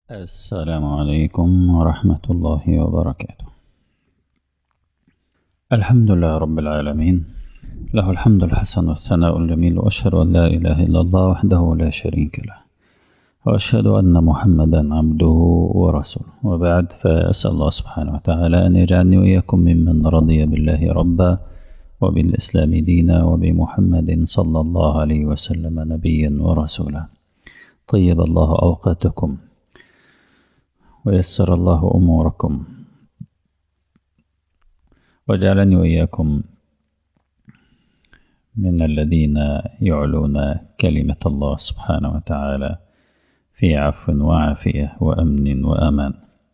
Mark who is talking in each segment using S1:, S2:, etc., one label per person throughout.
S1: السلام عليكم ورحمة الله وبركاته. الحمد لله رب العالمين، له الحمد الحسن والثناء الجميل، وأشهد أن لا إله إلا الله وحده لا شريك له، وأشهد أن محمدا عبده ورسوله، وبعد، فأسأل الله سبحانه وتعالى أن يجعلني وإياكم ممن رضي بالله ربا وبالإسلام دينا وبمحمد صلى الله عليه وسلم نبيا ورسولا. طيب الله أوقاتكم ويسر الله أموركم، وجعلني وإياكم من الذين يعلون كلمة الله سبحانه وتعالى في عفو وعافية وأمن وأمان.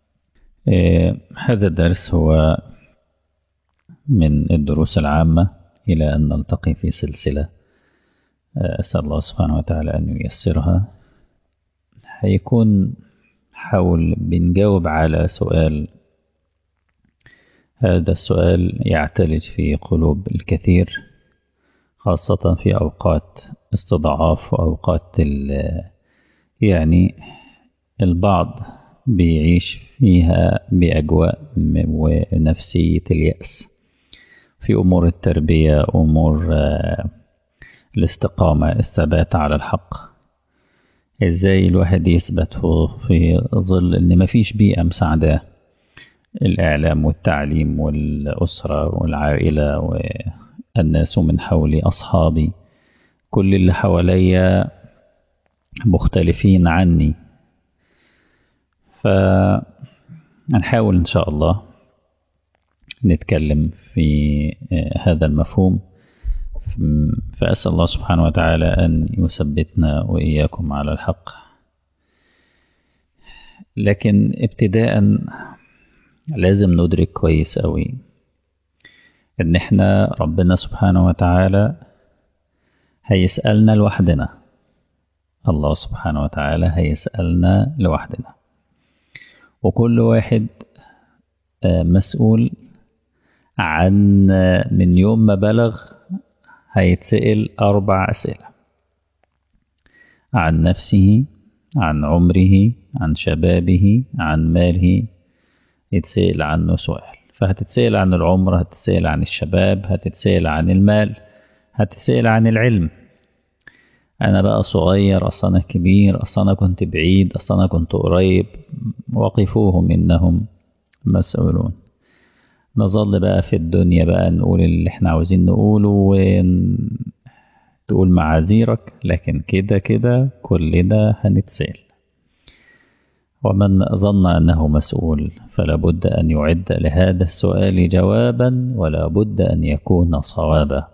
S1: هذا الدرس هو من الدروس العامة إلى أن نلتقي في سلسلة. أسأل الله سبحانه وتعالى أن ييسرها. هيكون حول بنجاوب على سؤال. هذا السؤال يعتلج في قلوب الكثير، خاصة في أوقات استضعاف وأوقات يعني البعض بيعيش فيها بأجواء ونفسية اليأس في أمور التربية، أمور الاستقامة، الثبات على الحق. إزاي الواحد يثبت في ظل إن مفيش بيئة مساعدة، الإعلام والتعليم والأسرة والعائلة والناس من حولي، أصحابي، كل اللي حواليا مختلفين عني. فنحاول إن شاء الله نتكلم في هذا المفهوم. فأسأل الله سبحانه وتعالى أن يثبتنا وإياكم على الحق. لكن ابتداء لازم ندرك كويس قوي إن إحنا ربنا سبحانه وتعالى هيسألنا لوحدنا. الله سبحانه وتعالى هيسألنا لوحدنا، وكل واحد مسؤول عن من يوم ما بلغ هيتسأل 4 أسئلة: عن نفسه، عن عمره، عن شبابه، عن ماله. يتسأل عنه سؤال. فهتتسأل عن العمر، هتتسأل عن الشباب، هتتسأل عن المال، هتتسأل عن العلم. أنا بقى صغير، أصلا أنا كبير، أصلا أنا كنت بعيد، أصلا أنا كنت قريب. وقفوهم إنهم مسؤولون. نظل بقى في الدنيا بقى نقول اللي احنا عاوزين نقوله وتقول معاذيرك، لكن كده كده كلنا هنتسأل. ومن ظن أنه مسؤول فلا بد أن يعد لهذا السؤال جوابا، ولا بد أن يكون صوابا.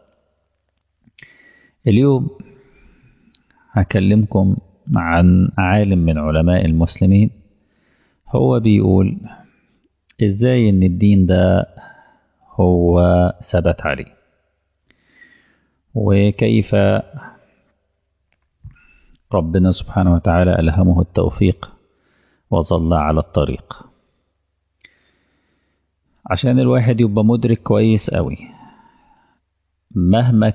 S1: اليوم هكلمكم عن عالم من علماء المسلمين. هو بيقول إزاي إن الدين ده هو ثبت عليه، وكيف ربنا سبحانه وتعالى ألهمه التوفيق وظل على الطريق. عشان الواحد يبقى مدرك كويس قوي، مهما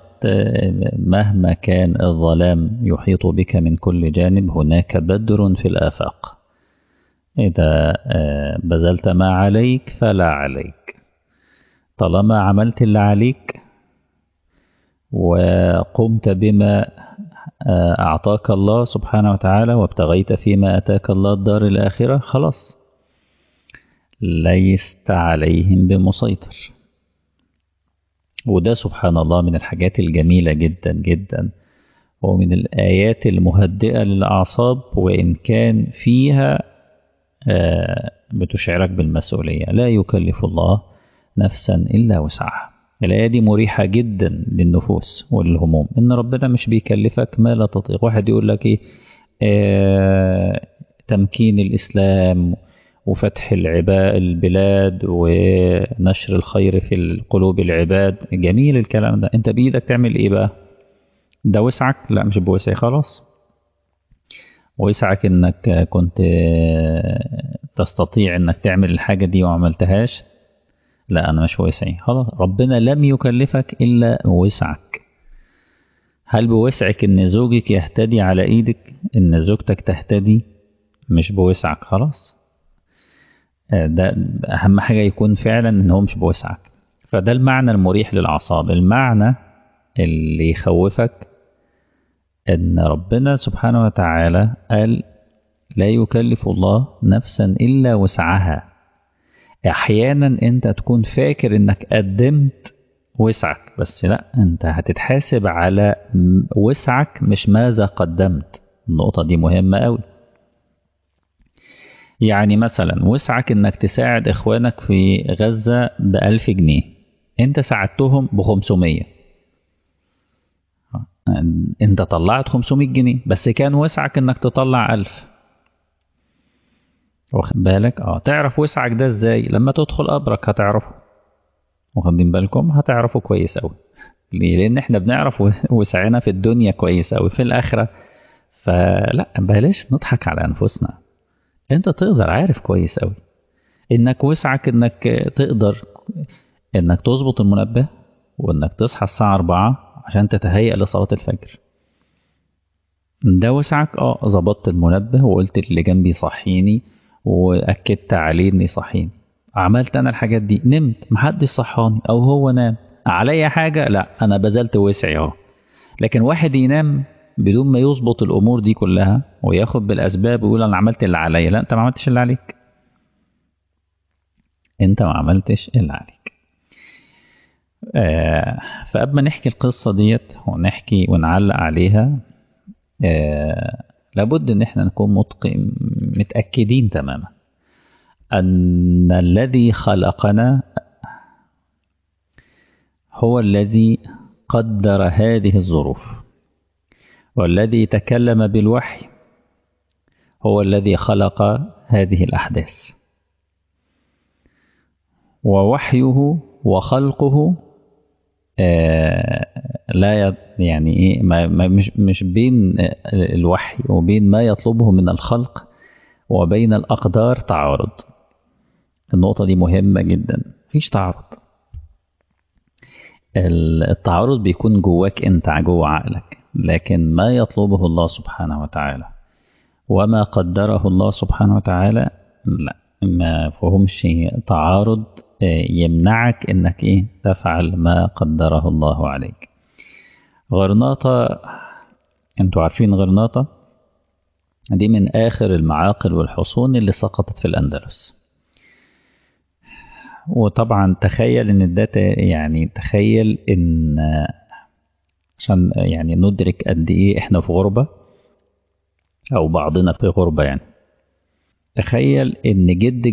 S1: كان الظلام يحيط بك من كل جانب، هناك بدر في الآفاق. إذا بذلت ما عليك فلا عليك. طالما عملت اللي عليك وقمت بما أعطاك الله سبحانه وتعالى، وابتغيت فيما أتاك الله الدار الآخرة، خلاص ليست عليهم بمسيطر. وده سبحان الله من الحاجات الجميلة جدا جدا، ومن الآيات المهدئة للأعصاب، وإن كان فيها بتشعرك بالمسؤولية. لا يكلف الله نفسا إلا وسعها. الآية دي مريحة جدا للنفوس والهموم، إن ربنا مش بيكلفك ما لا تطيق. واحد يقول لك إيه؟ تمكين الإسلام وفتح البلاد ونشر الخير في قلوب العباد. جميل الكلام ده. انت بإيدك تعمل ايه بقى؟ ده وسعك؟ لا، مش بوسعي خلاص. وسعك انك كنت تستطيع انك تعمل الحاجة دي وعملتهاش. لا، انا مش وسعي خلاص. ربنا لم يكلفك الا وسعك. هل بوسعك ان زوجك يهتدي على ايدك، ان زوجتك تهتدي، مش بوسعك خلاص. ده أهم حاجة يكون فعلا إن هو مش بوسعك. فده المعنى المريح للأعصاب. المعنى اللي يخوفك إن ربنا سبحانه وتعالى قال لا يكلف الله نفسا إلا وسعها. أحيانا أنت تكون فاكر إنك قدمت وسعك، بس لا، أنت هتتحاسب على وسعك مش ماذا قدمت. النقطة دي مهمة أوي. يعني مثلا وسعك إنك تساعد إخوانك في غزة ب1000 جنيه، أنت ساعدتهم ب500. أنت طلعت 500 جنيه، بس كان وسعك إنك تطلع 1000. واخد بالك؟ تعرف وسعك ده ازاي؟ لما تدخل قبرك هتعرفه. واخدين بالكم؟ هتعرفه كويس قوي. ليه؟ لان احنا بنعرف وسعنا في الدنيا كويس قوي، في الاخره فلا، بلاش نضحك على انفسنا. انت تقدر، عارف كويس قوي انك وسعك انك تقدر انك تظبط المنبه وانك تصحى الساعه 4 عشان تتهيأ لصلاه الفجر. ده وسعك. ظبطت المنبه وقلت اللي جنبي صحيني واكدت عليه اني صحيني. عملت انا الحاجات دي، نمت محدش صحاني او هو نام عليا حاجه، لا انا بذلت وسعي اهو. لكن واحد ينام بدون ما يظبط الامور دي كلها وياخد بالاسباب ويقول انا عملت اللي عليا، لا انت ما عملتش اللي عليك. انت ما عملتش اللي عليك. فقبل ما نحكي القصه ديت ونحكي ونعلق عليها، لابد ان احنا نكون متأكدين تماما ان الذي خلقنا هو الذي قدر هذه الظروف، والذي تكلم بالوحي هو الذي خلق هذه الأحداث. ووحيه وخلقه لا يعني ايه، مش بين الوحي وبين ما يطلبه من الخلق وبين الأقدار تعارض. النقطة دي مهمة جدا. مفيش تعارض. التعارض بيكون جواك انت، جوا عقلك، لكن ما يطلبه الله سبحانه وتعالى وما قدره الله سبحانه وتعالى لا، ما فهمش تعارض يمنعك انك تفعل ما قدره الله عليك. غرناطة، انتوا عارفين غرناطة دي من آخر المعاقل والحصون اللي سقطت في الأندلس. وطبعا تخيل ان ده يعني تخيل ان عشان يعني ندرك قد ايه احنا في غربة او بعضنا في غربة. يعني تخيل ان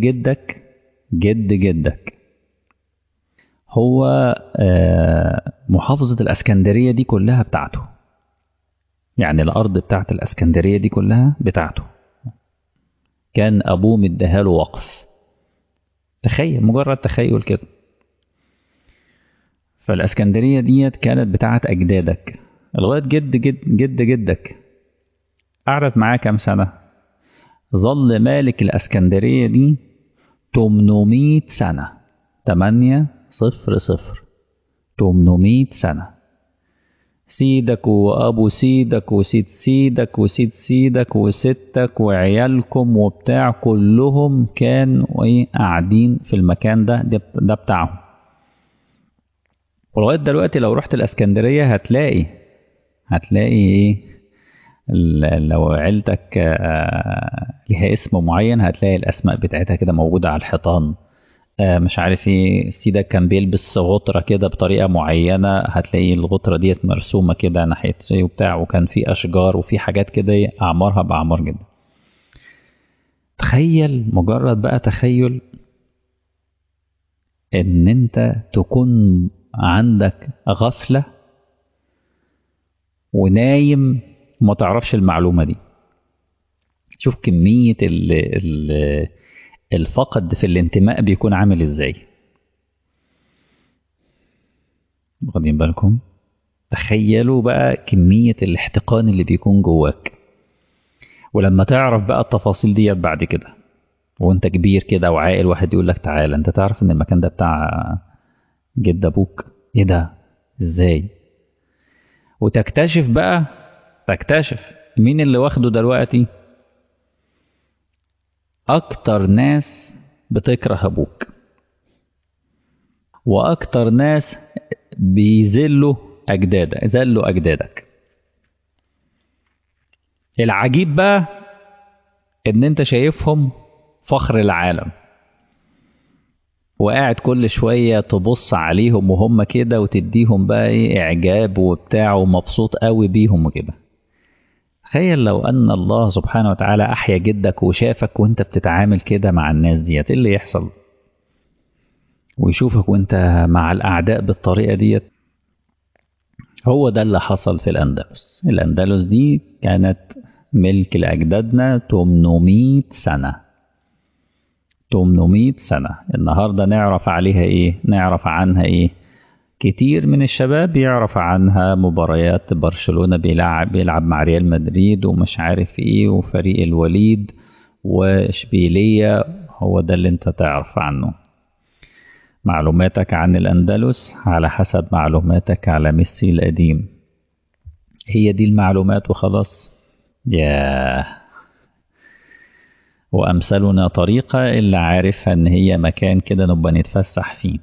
S1: جد جدك هو محافظة الاسكندرية دي كلها بتاعته. يعني الارض بتاعت الاسكندرية دي كلها بتاعته، كان ابوه مديهاله وقف. تخيل، مجرد تخيل كده. فالاسكندرية ديت كانت بتاعت اجدادك لغاية جد جدك. قعدت معاه كام سنة؟ ظل مالك الاسكندرية دي 800 سنة. 800 800 سنة. سيدك وابو سيدك وسيد سيدك وسيد سيدك وستك وعيالكم وبتاع كلهم كانوا قاعدين في المكان ده بتاعهم. ولغاية دلوقتي لو رحت الاسكندرية هتلاقي لو عيلتك لها اسم معين هتلاقي الاسماء بتاعتها كده موجودة على الحيطان. مش عارف سيدك كان بيلبس غطرة كده بطريقة معينة، هتلاقي الغطرة ديت مرسومة كده ناحية وبتاع، وكان في أشجار وفي حاجات كده أعمارها بأعمار جدا. تخيل، مجرد بقى تخيل إن أنت تكون عندك غفلة ونايم وما تعرفش المعلومة دي. شوف كمية الفقد في الانتماء بيكون عامل ازاي. واخدين بالكم؟ تخيلوا بقى كمية الاحتقان اللي بيكون جواك. ولما تعرف بقى التفاصيل ديت بعد كده وانت كبير كده وعاقل، واحد يقول لك تعالى انت تعرف ان المكان ده بتاع جد ابوك. ايه ده؟ ازاي؟ وتكتشف مين اللي واخده دلوقتي. أكتر ناس بتكره أبوك، وأكتر ناس بيذلوا أجدادك. العجيب بقى إن أنت شايفهم فخر العالم، وقاعد كل شوية تبص عليهم وهم كده وتديهم بقى إيه إعجاب وبتاع ومبسوط قوي بيهم وكده. تخيل لو أن الله سبحانه وتعالى أحيا جدك وشافك وأنت بتتعامل كده مع الناس ديت، إيه اللي يحصل؟ ويشوفك وأنت مع الأعداء بالطريقة ديت. هو ده اللي حصل في الأندلس. الأندلس دي كانت ملك لأجدادنا 800 سنة. 800 سنة. النهاردة نعرف عليها إيه؟ نعرف عنها إيه؟ كتير من الشباب يعرف عنها مباريات برشلونة بيلعب مع ريال مدريد ومش عارف إيه وفريق الوليد وإشبيلية. هو ده اللي انت تعرف عنه. معلوماتك عن الأندلس على حسب معلوماتك على ميسي القديم. هي دي المعلومات وخلاص. ياه، وأمثلنا طريقة اللي عارفها إن هي مكان كده نبقى نتفسح فيه.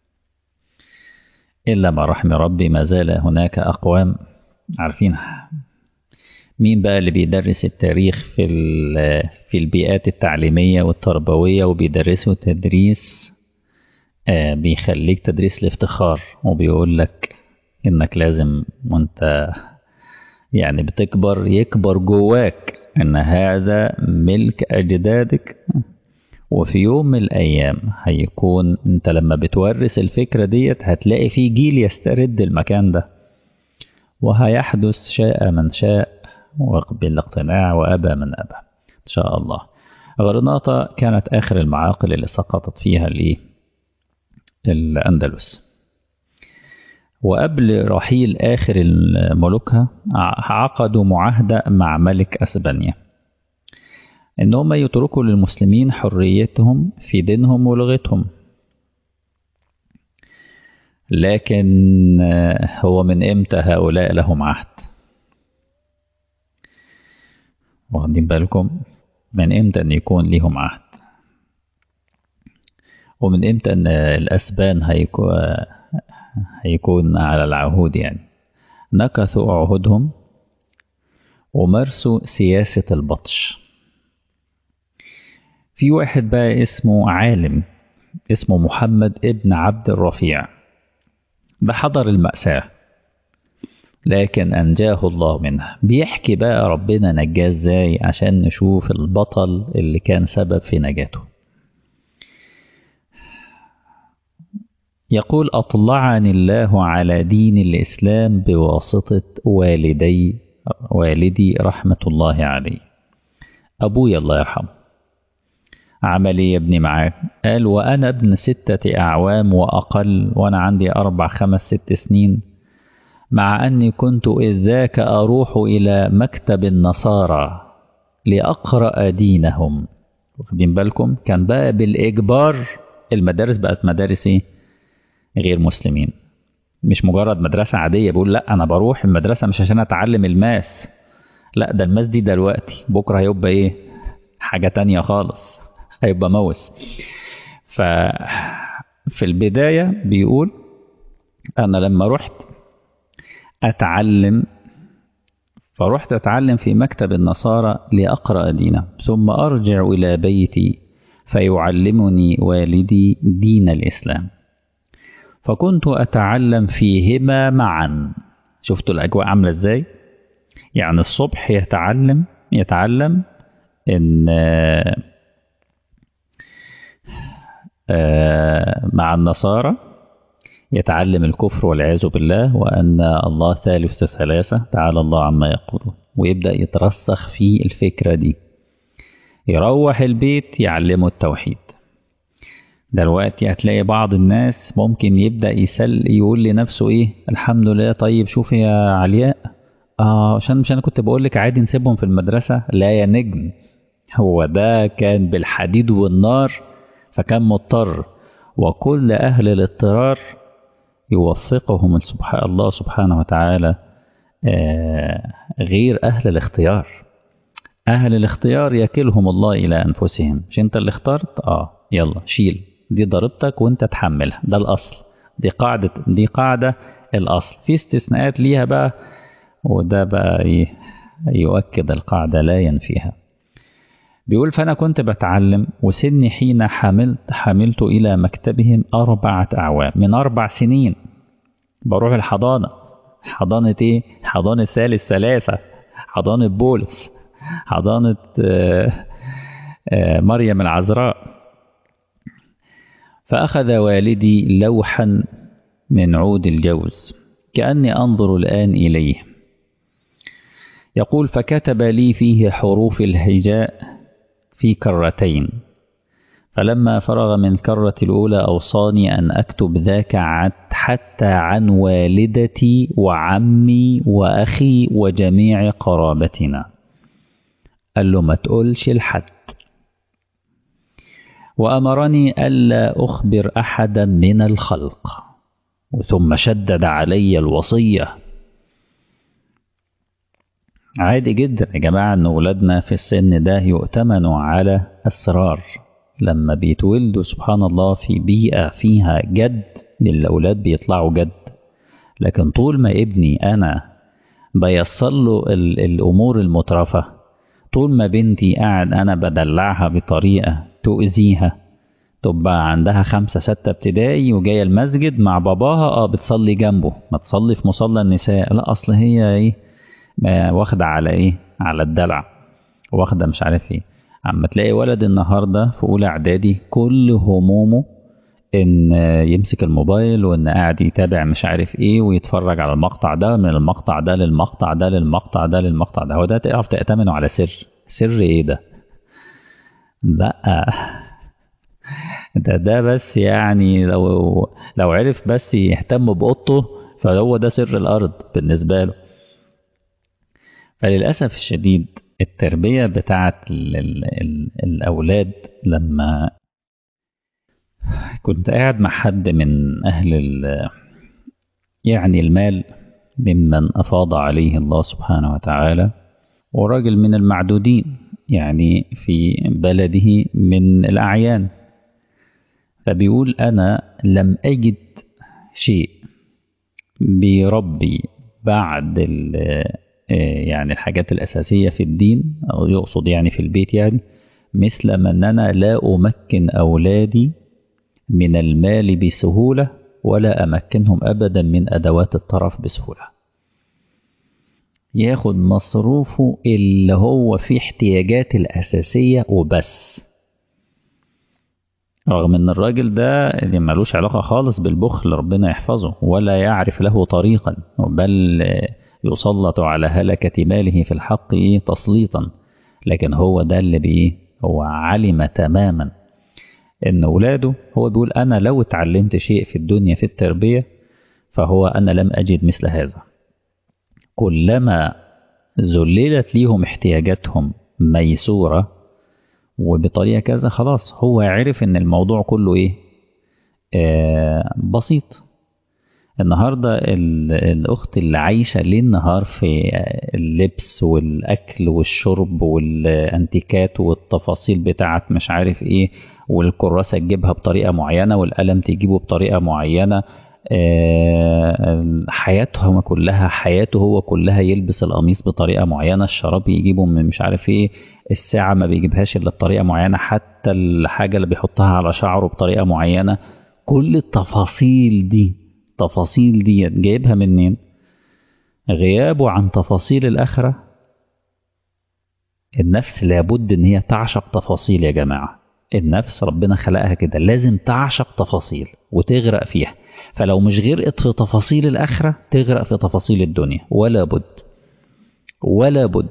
S1: إلا ما رحم ربي ما زال هناك أقوام. عارفين مين بقى اللي بيدرس التاريخ في البيئات التعليمية والتربوية وبيدرسوا تدريس بيخليك تدريس الافتخار، وبيقول لك إنك لازم وانت يعني بتكبر يكبر جواك إن هذا ملك أجدادك، وفي يوم من الأيام هيكون أنت لما بتورث الفكرة ديت هتلاقي في جيل يسترد المكان ده، وهيحدث شاء من شاء وبالاقتناع وأبى من أبى إن شاء الله. غرناطة كانت آخر المعاقل اللي سقطت فيها الأندلس. وقبل رحيل آخر ملوكها عقدوا معاهدة مع ملك أسبانيا إن هم يتركوا للمسلمين حريتهم في دينهم ولغتهم. لكن هو من إمتى هؤلاء لهم عهد؟ واخدين بالكم من إمتى أن يكون لهم عهد؟ ومن إمتى أن الأسبان هيكون على العهود؟ يعني نكثوا عهودهم ومارسوا سياسة البطش. في واحد بقى اسمه عالم اسمه محمد ابن عبد الرفيع، ده حضر المأساة لكن أنجاه الله منها. بيحكي بقى ربنا نجاه ازاي عشان نشوف البطل اللي كان سبب في نجاته. يقول: أطلعني الله على دين الإسلام بواسطة والدي رحمة الله عليه. أبويا الله يرحمه عمل ايه يا ابني معاك؟ قال: وأنا ابن 6 أعوام وأقل، وأنا عندي 4 5 6 سنين، مع أني كنت إذ ذاك أروح إلى مكتب النصارى لأقرأ دينهم. واخدين بالكم؟ كان بقى بالإجبار. المدارس بقت مدارس ايه؟ غير مسلمين، مش مجرد مدرسة عادية. بقول لا أنا بروح المدرسة مش عشان أتعلم الماس، لا ده الماس دي دلوقتي، بكرة هيبقى ايه؟ حاجة تانية خالص، هيبقى موس. ففي البداية بيقول: أنا لما رحت أتعلم في مكتب النصارى لأقرأ دينه، ثم أرجع إلى بيتي فيعلمني والدي دين الإسلام، فكنت أتعلم فيهما معا. شفتوا الأجواء عاملة إزاي؟ يعني الصبح يتعلم إن مع النصارى، يتعلم الكفر والعياذ بالله، وأن الله ثالث ثلاثة تعالى الله عما يقولون، ويبدأ يترسخ في الفكرة دي. يروح البيت يعلمه التوحيد. دلوقتي هتلاقي بعض الناس ممكن يبدأ يقول لنفسه ايه؟ الحمد لله. طيب شوف يا علياء، عشان مش انا كنت بقول لك عادي نسيبهم في المدرسة؟ لا يا نجم، هو ده كان بالحديد والنار فكان مضطر، وكل أهل الاضطرار يوفقهم الله سبحانه وتعالى غير أهل الاختيار. أهل الاختيار يكلهم الله إلى أنفسهم. مش أنت اللي اخترت؟ يلا شيل، دي ضريبتك وأنت تحملها، ده الأصل، دي قاعدة الأصل. في استثناءات ليها بقى، وده بقى يؤكد القاعدة لا ينفيها. بيقول فأنا كنت بتعلم وسني حين حملت إلى مكتبهم 4 أعوام، من 4 سنين بروح الحضانة. حضانة إيه؟ حضانة ثالثة، حضانة بولس، حضانة مريم العذراء. فأخذ والدي لوحا من عود الجوز كأني أنظر الآن إليه، يقول فكتب لي فيه حروف الهجاء في كرتين، فلما فرغ من الكرة الأولى أوصاني أن أكتب ذاك حتى عن والدتي وعمي وأخي وجميع قرابتنا. قال له ما تقولش لحد، وأمرني ألا أخبر أحدا من الخلق، ثم شدد علي الوصية. عادي جدا يا جماعة أن أولادنا في السن ده يؤتمنوا على أسرار. لما بيتولدوا سبحان الله في بيئة فيها جد، الأولاد بيطلعوا جد. لكن طول ما ابني أنا بيصل له الأمور المترفة، طول ما بنتي قاعد أنا بدلعها بطريقة تؤذيها، تبقى عندها 5 6 ابتدائي وجاية المسجد مع باباها بتصلي جنبه، ما تصلي في مصلى النساء، لا أصل هي إيه واخدة على إيه، على الدلع، واخدة مش عارف إيه. عم تلاقي ولد النهاردة في أولى إعدادي كل همومه إن يمسك الموبايل، وإن قاعد يتابع مش عارف إيه، ويتفرج على المقطع ده، من المقطع ده للمقطع ده للمقطع ده للمقطع ده. هو ده تعرف تأتمنه على سر إيه ده؟ لأ، ده بس يعني لو عرف بس يهتم بقطه فهو ده سر الأرض بالنسبة له. فللأسف الشديد التربية بتاعت الأولاد، لما كنت قاعد مع حد من أهل يعني المال ممن أفاض عليه الله سبحانه وتعالى، وراجل من المعدودين يعني في بلده من الأعيان، فبيقول أنا لم أجد شيء بيربي بعد يعني الحاجات الأساسية في الدين، أو يقصد يعني في البيت، يعني مثل ما أن أنا لا أمكن أولادي من المال بسهولة، ولا أمكنهم أبدا من أدوات الطرف بسهولة. ياخد مصروفه اللي هو في احتياجات الأساسية وبس، رغم ان الراجل ده اللي ملوش علاقة خالص بالبخل ربنا يحفظه، ولا يعرف له طريقا، بل يسلط على هلكة ماله في الحق تسليطا. لكن هو ده اللي هو علم تماما ان اولاده، هو بيقول انا لو اتعلمت شيء في الدنيا في التربية فهو انا لم اجد مثل هذا. كلما ذللت ليهم احتياجاتهم ميسورة وبطريقة كذا، خلاص هو عرف ان الموضوع كله بسيط. النهاردة الأخت اللي عايشة ليل نهار في اللبس والأكل والشرب والأنتيكات والتفاصيل بتاعت مش عارف إيه، والكراسة تجيبها بطريقة معينة والقلم تجيبه بطريقة معينة، حياته هو كلها يلبس القميص بطريقة معينة، الشراب يجيبه من مش عارف إيه، الساعة ما بيجيبهاش إلا بطريقة معينة، حتى الحاجة اللي بيحطها على شعره بطريقة معينة. كل التفاصيل دي جايبها منين؟ غيابه عن تفاصيل الآخرة. النفس لابد ان هي تعشق تفاصيل يا جماعة، النفس ربنا خلقها كده لازم تعشق تفاصيل وتغرق فيها. فلو مش غرقت في تفاصيل الآخرة تغرق في تفاصيل الدنيا، ولا بد.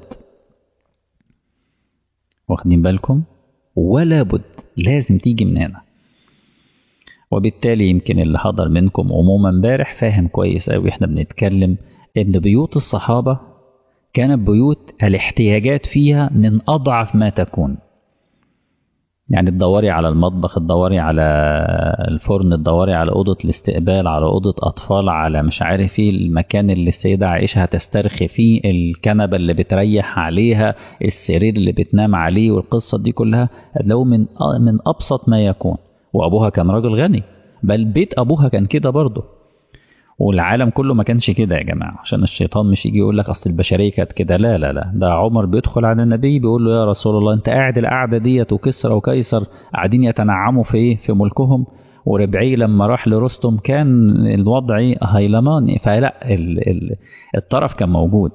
S1: واخدين بالكم؟ ولا بد، لازم تيجي من هنا. وبالتالي يمكن اللي حضر منكم عموما امبارح فاهم كويس قوي احنا بنتكلم ان بيوت الصحابة كانت بيوت الاحتياجات فيها من اضعف ما تكون. يعني تدوري على المطبخ، تدوري على الفرن، تدوري على أوضة الاستقبال، على أوضة أطفال، على مش عارف ايه المكان اللي السيدة عائشة هتسترخي فيه، الكنبة اللي بتريح عليها، السرير اللي بتنام عليه، والقصة دي كلها هتلاقوا من أبسط ما يكون. وأبوها كان راجل غني، بل بيت أبوها كان كده برضه، والعالم كله ما كانش كده يا جماعة، عشان الشيطان مش يجي يقول لك أصل البشرية كانت كده. لا لا لا، ده عمر بيدخل على النبي بيقول له يا رسول الله أنت قاعد القعدة ديت وكسرى وقيصر قاعدين يتنعموا في إيه؟ في ملكهم. وربعي لما راح لرستم كان الوضع هيلمان، فلا الطرف كان موجود.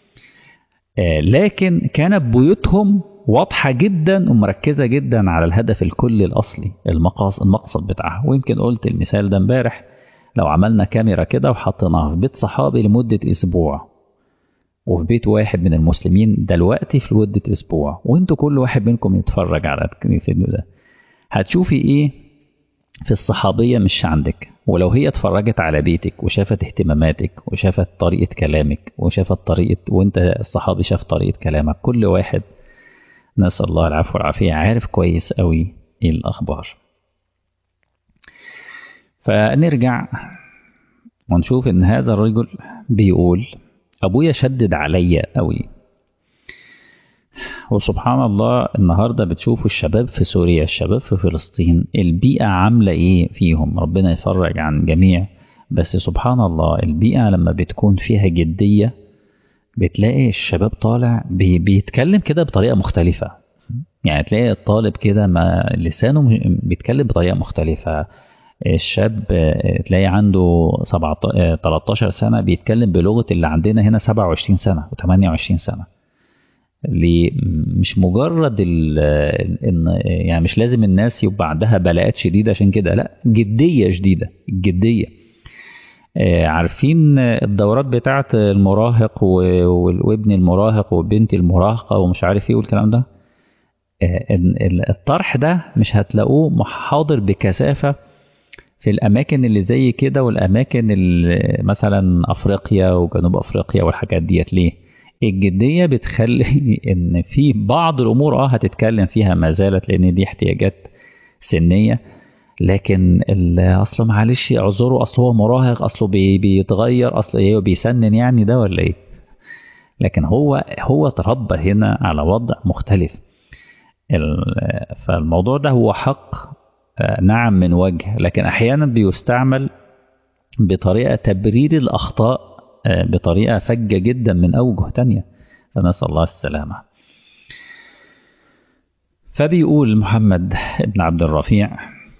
S1: لكن كانت بيوتهم واضحة جدا ومركزة جدا على الهدف الكلي الأصلي، المقصد بتاعها. ويمكن قلت المثال ده امبارح، لو عملنا كاميرا كده وحطيناها في بيت صحابي لمدة أسبوع، وفي بيت واحد من المسلمين دلوقتي في مدة أسبوع، وانتوا كل واحد منكم يتفرج على الفيديو ده، هتشوفي ايه في الصحابية مش عندك؟ ولو هي اتفرجت على بيتك وشافت اهتماماتك وشافت طريقة كلامك وشافت طريقة، وانت الصحابي شاف طريقة كلامك، كل واحد نسأل الله العفو والعافية عارف كويس قوي ايه الأخبار. فنرجع ونشوف ان هذا الرجل بيقول ابويا شدد عليا قوي. وسبحان الله النهارده بتشوفوا الشباب في سوريا، الشباب في فلسطين، البيئة عاملة ايه فيهم، ربنا يفرج عن جميع. بس سبحان الله البيئة لما بتكون فيها جدية بتلاقي الشباب طالع بيتكلم كده بطريقة مختلفة. يعني تلاقي الطالب كده ما لسانه بيتكلم بطريقة مختلفة. الشاب تلاقي عنده 13 سنة بيتكلم بلغة اللي عندنا هنا 27 سنة و28 سنة. مش مجرد يعني مش لازم الناس يبقى عندها بلاءات شديدة عشان كده، لا، جدية شديدة، الجدية. عارفين الدورات بتاعت المراهق وابن المراهق وبنت المراهقة ومش عارف ايه والكلام ده، الطرح ده مش هتلاقوه محاضر بكثافة في الأماكن اللي زي كده، والأماكن اللي مثلا أفريقيا وجنوب أفريقيا والحاجات ديت. ليه؟ الجدية بتخلي إن في بعض الأمور هتتكلم فيها ما زالت، لأن دي احتياجات سنية. لكن أصله معلش اعذره، أصله هو مراهق، أصله بيتغير، أصله إيه بيسنن يعني ده ولا إيه؟ لكن هو تربى هنا على وضع مختلف. فالموضوع ده هو حق نعم من وجه، لكن أحيانا بيستعمل بطريقة تبرير الأخطاء بطريقة فجة جدا من أوجه تانية، فنسأل الله السلامة. فبيقول محمد بن عبد الرفيع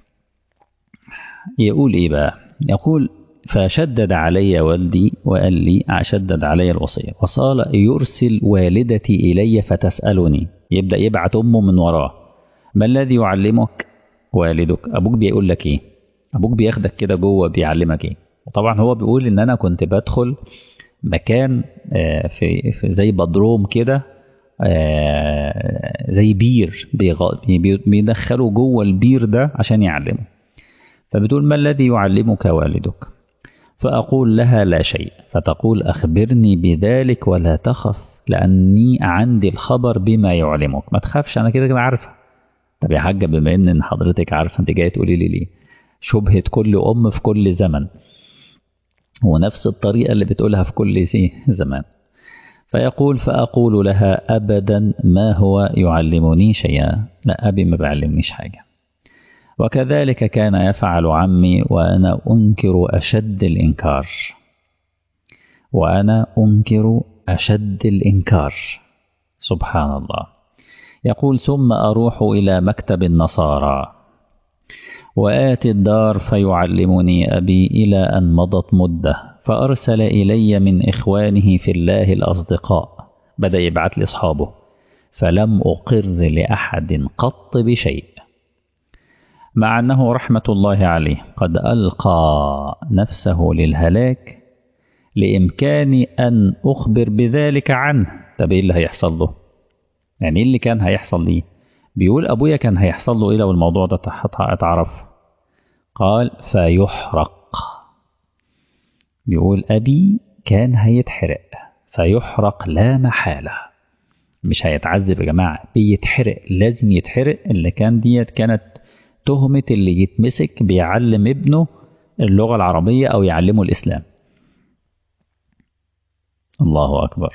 S1: يقول إيه بقى؟ يقول فشدد علي والدي وقال لي، شدد علي الوصية وصال يرسل والدتي إلي فتسألني، يبدأ يبعت أمه من وراه، ما الذي يعلمك والدك؟ أبوك بيقول لك إيه؟ أبوك بياخدك كده جوه بيعلمك إيه؟ وطبعا هو بيقول إن أنا كنت بدخل مكان في زي بدروم كده، زي بير بيدخلوا جوه البير ده عشان يعلمه. فبتقول ما الذي يعلمك والدك؟ فأقول لها لا شيء، فتقول أخبرني بذلك ولا تخف لأني عندي الخبر بما يعلمك. ما تخافش أنا كده كده عارفة. طب يا حاجة بما إن حضرتك عارفة أنت جاية تقولي لي ليه؟ شبهة كل أم في كل زمن، ونفس الطريقة اللي بتقولها في كل زمان. فيقول فأقول لها أبدا ما هو يعلمني شيئا، لا أبي ما بيعلمنيش حاجة. وكذلك كان يفعل عمي وأنا أنكر أشد الإنكار، وأنا أنكر أشد الإنكار. سبحان الله. يقول ثم أروح إلى مكتب النصارى وآتي الدار فيعلمني أبي إلى أن مضت مدة، فأرسل إلي من إخوانه في الله الأصدقاء، بدأ يبعت لأصحابه، فلم أقر لأحد قط بشيء، مع أنه رحمة الله عليه قد ألقى نفسه للهلاك لإمكاني أن أخبر بذلك عنه. طب إيه اللي هيحصل له؟ يعني إيه اللي كان هيحصل ليه؟ بيقول أبويا كان هيحصل له إيه لو الموضوع ده اتعرف؟ قال فيحرق. بيقول أبي كان هيتحرق، فيحرق لا محالة. مش هيتعذب يا جماعة، بيتحرق، لازم يتحرق. اللي كانت تهمة اللي يتمسك بيعلم ابنه اللغة العربية أو يعلمه الإسلام. الله أكبر.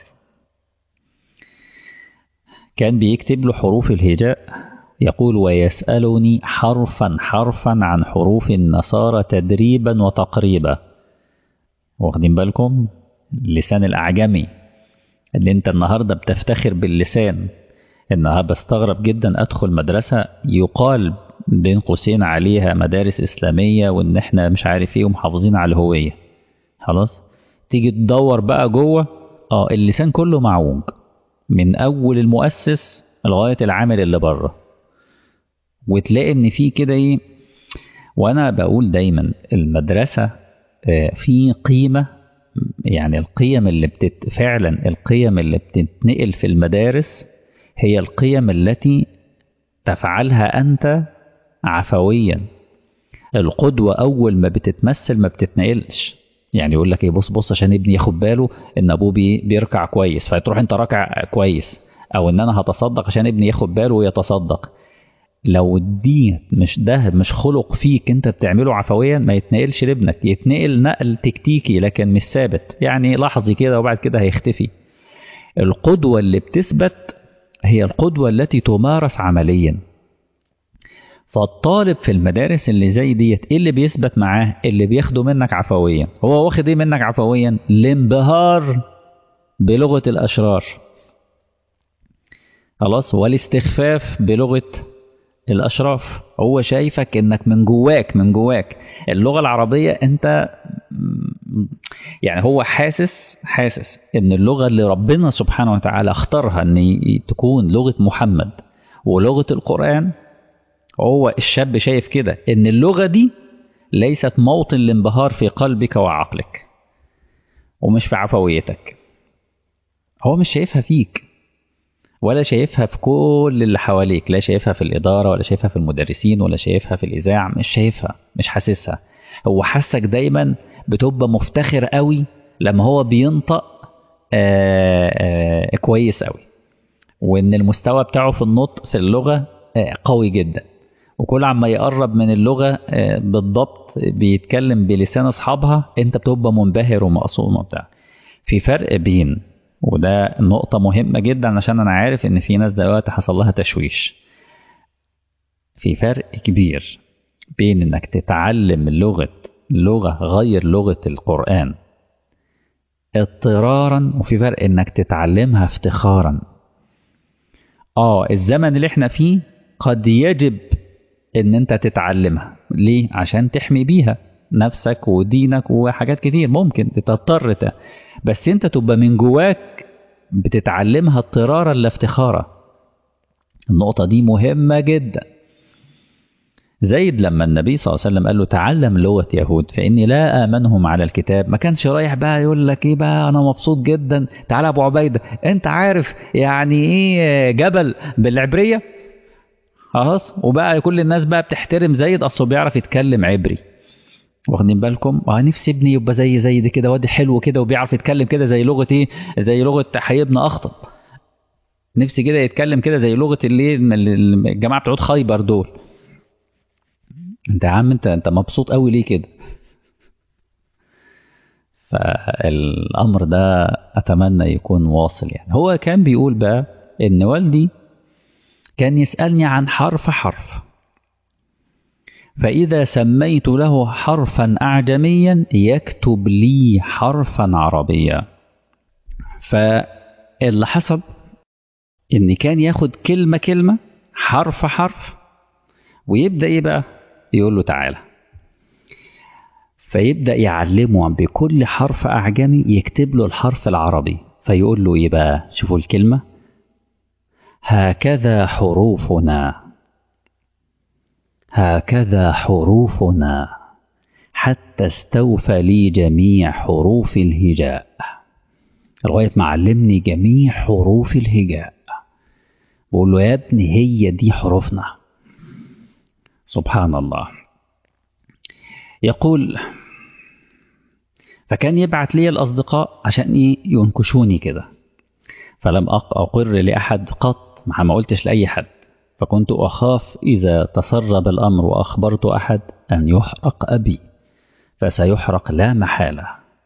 S1: كان بيكتب له حروف الهجاء، يقول ويسألني حرفا حرفا عن حروف النصارى تدريبا وتقريبا. واخدين بالكم؟ اللسان الأعجمي اللي انت النهاردة بتفتخر باللسان. النهاردة بستغرب جدا أدخل مدرسة يقال بين قوسين عليها مدارس إسلامية وإن احنا مش عارف ايه ومحافظين على الهوية، خلاص تيجي تدور بقى جوه اللسان كله معوج من أول المؤسس لغاية العامل اللي بره، وتلاقي إن في كده إيه. وأنا بقول دايما المدرسة في قيمة، يعني القيم اللي فعلا القيم اللي بتتنقل في المدارس هي القيم التي تفعلها أنت عفويا. القدوة أول ما بتتمثل ما بتتنقلش. يعني يقول لك ايه، بص عشان ابني ياخد باله ان ابوه بيركع كويس فتروح انت راكع كويس، او ان انا هتصدق عشان ابني ياخد باله ويتصدق. لو دي مش خلق فيك انت بتعمله عفويا ما يتنقلش لابنك، يتنقل نقل تكتيكي لكن مش ثابت، يعني لحظي كده وبعد كده هيختفي. القدوة اللي بتثبت هي القدوة التي تمارس عمليا. فالطالب في المدارس اللي زي ديت ايه اللي بيثبت معاه؟ اللي بياخده منك عفويا. هو واخد ايه منك عفويا؟ الانبهار بلغة الاشرار، خلاص، والاستخفاف بلغة الاشراف. هو شايفك انك من جواك اللغة العربية انت، يعني هو حاسس ان اللغة اللي ربنا سبحانه وتعالى اختارها ان تكون لغة محمد ولغة القرآن، هو الشاب شايف كده ان اللغة دي ليست موطن الانبهار في قلبك وعقلك ومش في عفويتك. هو مش شايفها فيك ولا شايفها في كل اللي حواليك، لا شايفها في الإدارة ولا شايفها في المدرسين ولا شايفها في الإذاعة، مش شايفها، مش حاسسها. هو حاسك دايما بتبقى مفتخر قوي لما هو بينطق كويس قوي، وان المستوى بتاعه في النطق في اللغة قوي جدا، وكل عما يقرب من اللغة بالضبط بيتكلم بلسان أصحابها أنت بتبقى منبهر ومقصوم وبتاع. في فرق بين، وده نقطة مهمة جدا عشان أنا عارف إن في ناس دلوقتي حصل لها تشويش، في فرق كبير بين إنك تتعلم لغة غير لغة القرآن اضطرارا، وفي فرق إنك تتعلمها افتخارا. الزمن اللي احنا فيه قد يجب ان انت تتعلمها. ليه؟ عشان تحمي بيها نفسك ودينك وحاجات كتير ممكن تضطر بس انت تبقى من جواك بتتعلمها اضطرارا لا افتخارا. النقطة دي مهمة جدا. زيد لما النبي صلى الله عليه وسلم قال له تعلم لغة يهود فإني لا آمنهم على الكتاب، ما كانش رايح بقى يقول لك ايه بقى انا مبسوط جدا تعالى ابو عبيدة انت عارف يعني ايه جبل بالعبرية، خلاص، وبقى كل الناس بقى بتحترم زيد اصله بيعرف يتكلم عبري. واخدين بالكم؟ نفسي ابني يبقى زي زيد كده، واد حلو كده وبيعرف يتكلم كده زي لغة ايه، زي لغة حي بن اخطب. نفسي كده يتكلم كده زي لغة اللي الجماعة بتوع خيبر دول. انت يا عم انت مبسوط قوي ليه كده؟ فالامر ده اتمنى يكون واصل. يعني هو كان بيقول بقى ان والدي كان يسألني عن حرف، فإذا سميت له حرفا أعجميا يكتب لي حرفا عربيا. فاللي حصل إن كان ياخد كلمة حرف ويبدأ إيه بقى يقول له تعالى، فيبدأ يعلمه بكل حرف أعجمي يكتب له الحرف العربي. فيقول له إيه بقى، شوفوا الكلمة، هكذا حروفنا حتى استوفى لي جميع حروف الهجاء، لغاية ما علمني جميع حروف الهجاء. بقول له يا ابني هي دي حروفنا. سبحان الله. يقول فكان يبعت لي الأصدقاء عشان ينكشوني كده، فلم أقر لأحد قط، ما قلتش لأي حد. فكنت أخاف إذا تسرب الأمر وأخبرت أحد أن يحرق أبي، فسيحرق لا محالة.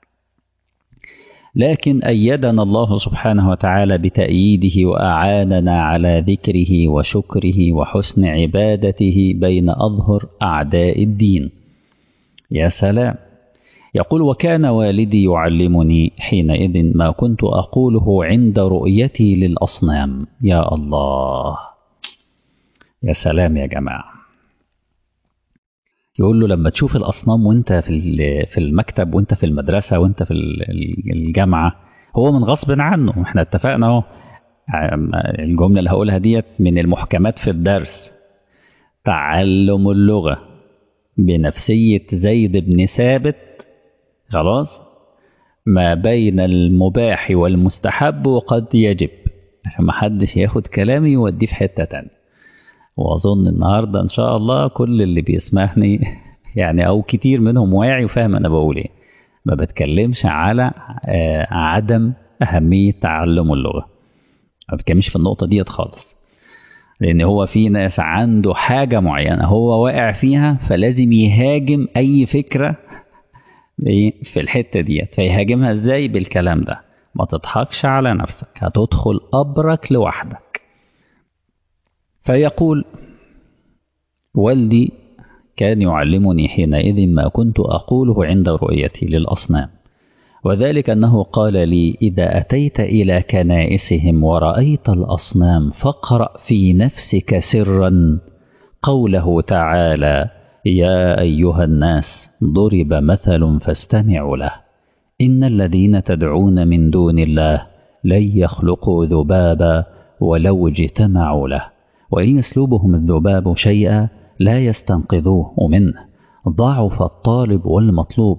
S1: لكن أيدنا الله سبحانه وتعالى بتأييده وأعاننا على ذكره وشكره وحسن عبادته بين أظهر أعداء الدين. يا سلام. يقول: وكان والدي يعلمني حينئذ ما كنت أقوله عند رؤيتي للأصنام. يا الله، يا سلام يا جماعة. يقول له: لما تشوف الأصنام وانت في المكتب وانت في المدرسة وانت في الجامعة، هو من غصب عنه. احنا اتفقنا اهو، الجملة اللي هقولها ديت من المحكمات في الدرس: تعلم اللغة بنفسية زيد بن ثابت، خلاص، ما بين المباح والمستحب وقد يجب، عشان ما حدش ياخد كلامي يوديه في حتة تانية. وأظن النهاردة إن شاء الله كل اللي بيسمعني يعني أو كتير منهم واعي وفاهم أنا بقول إيه. ما بتكلمش على عدم أهمية تعلم اللغة، ما بتكلمش في النقطة ديت خالص، لأن هو في ناس عنده حاجة معينة هو واقع فيها، فلازم يهاجم أي فكرة في الحتة ديت. فيهاجمها إزاي؟ بالكلام ده. ما تضحكش على نفسك، هتدخل أبرك لوحدك. فيقول: والدي كان يعلمني حينئذ ما كنت أقوله عند رؤيتي للأصنام، وذلك أنه قال لي: إذا أتيت إلى كنائسهم ورأيت الأصنام فاقرأ في نفسك سرا قوله تعالى: يا أيها الناس ضرب مثل فاستمعوا له، إن الذين تدعون من دون الله لن يخلقوا ذبابا ولو اجتمعوا له، وإن يسلبهم الذباب شيئا لا يستنقذوه منه، ضعف الطالب والمطلوب.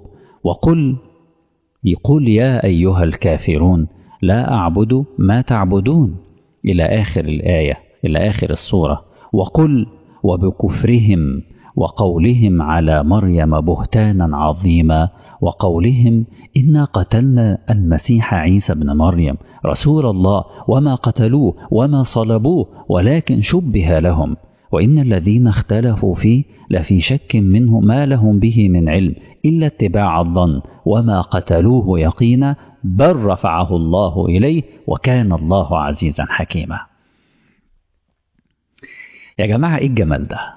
S1: يقول: يا أيها الكافرون لا أعبد ما تعبدون، إلى آخر الآية، إلى آخر السورة. وقل: وبكفرهم وقولهم على مريم بهتانا عظيما، وقولهم إنا قتلنا المسيح عيسى بن مريم رسول الله وما قتلوه وما صلبوه ولكن شبه لهم، وإن الذين اختلفوا فيه لفي شك منه ما لهم به من علم إلا اتباع الظن وما قتلوه يقينا بل رفعه الله إليه وكان الله عزيزا حكيما. يا جماعة إيه الجمال ده؟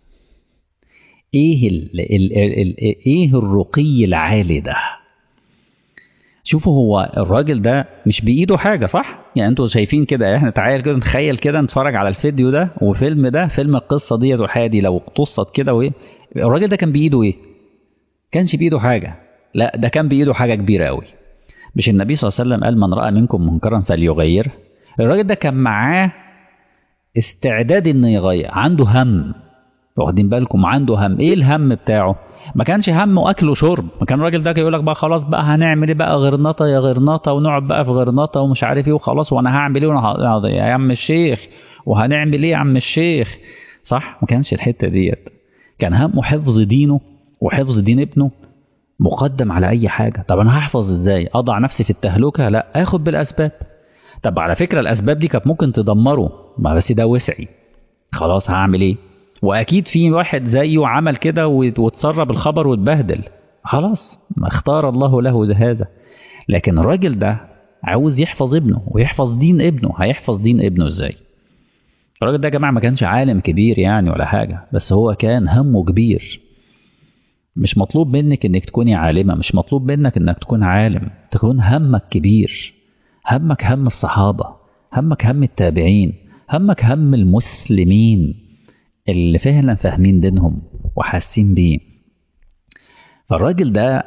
S1: إيه الرقي العالي ده؟ شوفوا، هو الراجل ده مش بإيده حاجة، صح؟ يعني انتوا شايفين كده، احنا تعالى كده نتخيل كده، نتفرج على الفيديو ده وفيلم ده، فيلم القصة ديت والحياة دي لو قصت كده، وايه الراجل ده كان بإيده ايه؟ كانش بإيده حاجة، لا ده كان بإيده حاجة كبيرة قوي. مش النبي صلى الله عليه وسلم قال: من رأى منكم منكرا فليغير؟ الراجل ده كان معاه استعداد انه يغير، عنده هم. واخدين بالكم؟ عنده هم. ايه الهم بتاعه؟ ما كانش همه اكل وشرب. ما كان الراجل ده يقول لك بقى خلاص بقى هنعمل ايه بقى، غرنطه يا غرنطه، ونقعد بقى في غرنطه ومش عارف ايه وخلاص، وانا هعمل ايه يا عم الشيخ، وهنعمل ايه يا عم الشيخ، صح؟ ما كانش الحته ديت. كان همه حفظ دينه وحفظ دين ابنه مقدم على اي حاجه. طب انا هحفظ ازاي؟ اضع نفسي في التهلكه؟ لا، اخد بالاسباب. طب على فكره الاسباب دي كانت ممكن تدمره، ما بس ده وسعي، خلاص هعمل ايه؟ واكيد في واحد زيه عمل كده واتسرب الخبر واتبهدل، خلاص ما اختار الله له هذا. لكن الراجل ده عاوز يحفظ ابنه ويحفظ دين ابنه. هيحفظ دين ابنه ازاي؟ الراجل ده يا جماعه ما كانش عالم كبير يعني ولا حاجه، بس هو كان همه كبير. مش مطلوب منك انك تكوني عالمه، مش مطلوب منك انك تكون عالم، تكون همك كبير. همك هم الصحابه، همك هم التابعين، همك هم المسلمين اللي فعلا فاهمين دينهم وحاسين بيه. فالراجل ده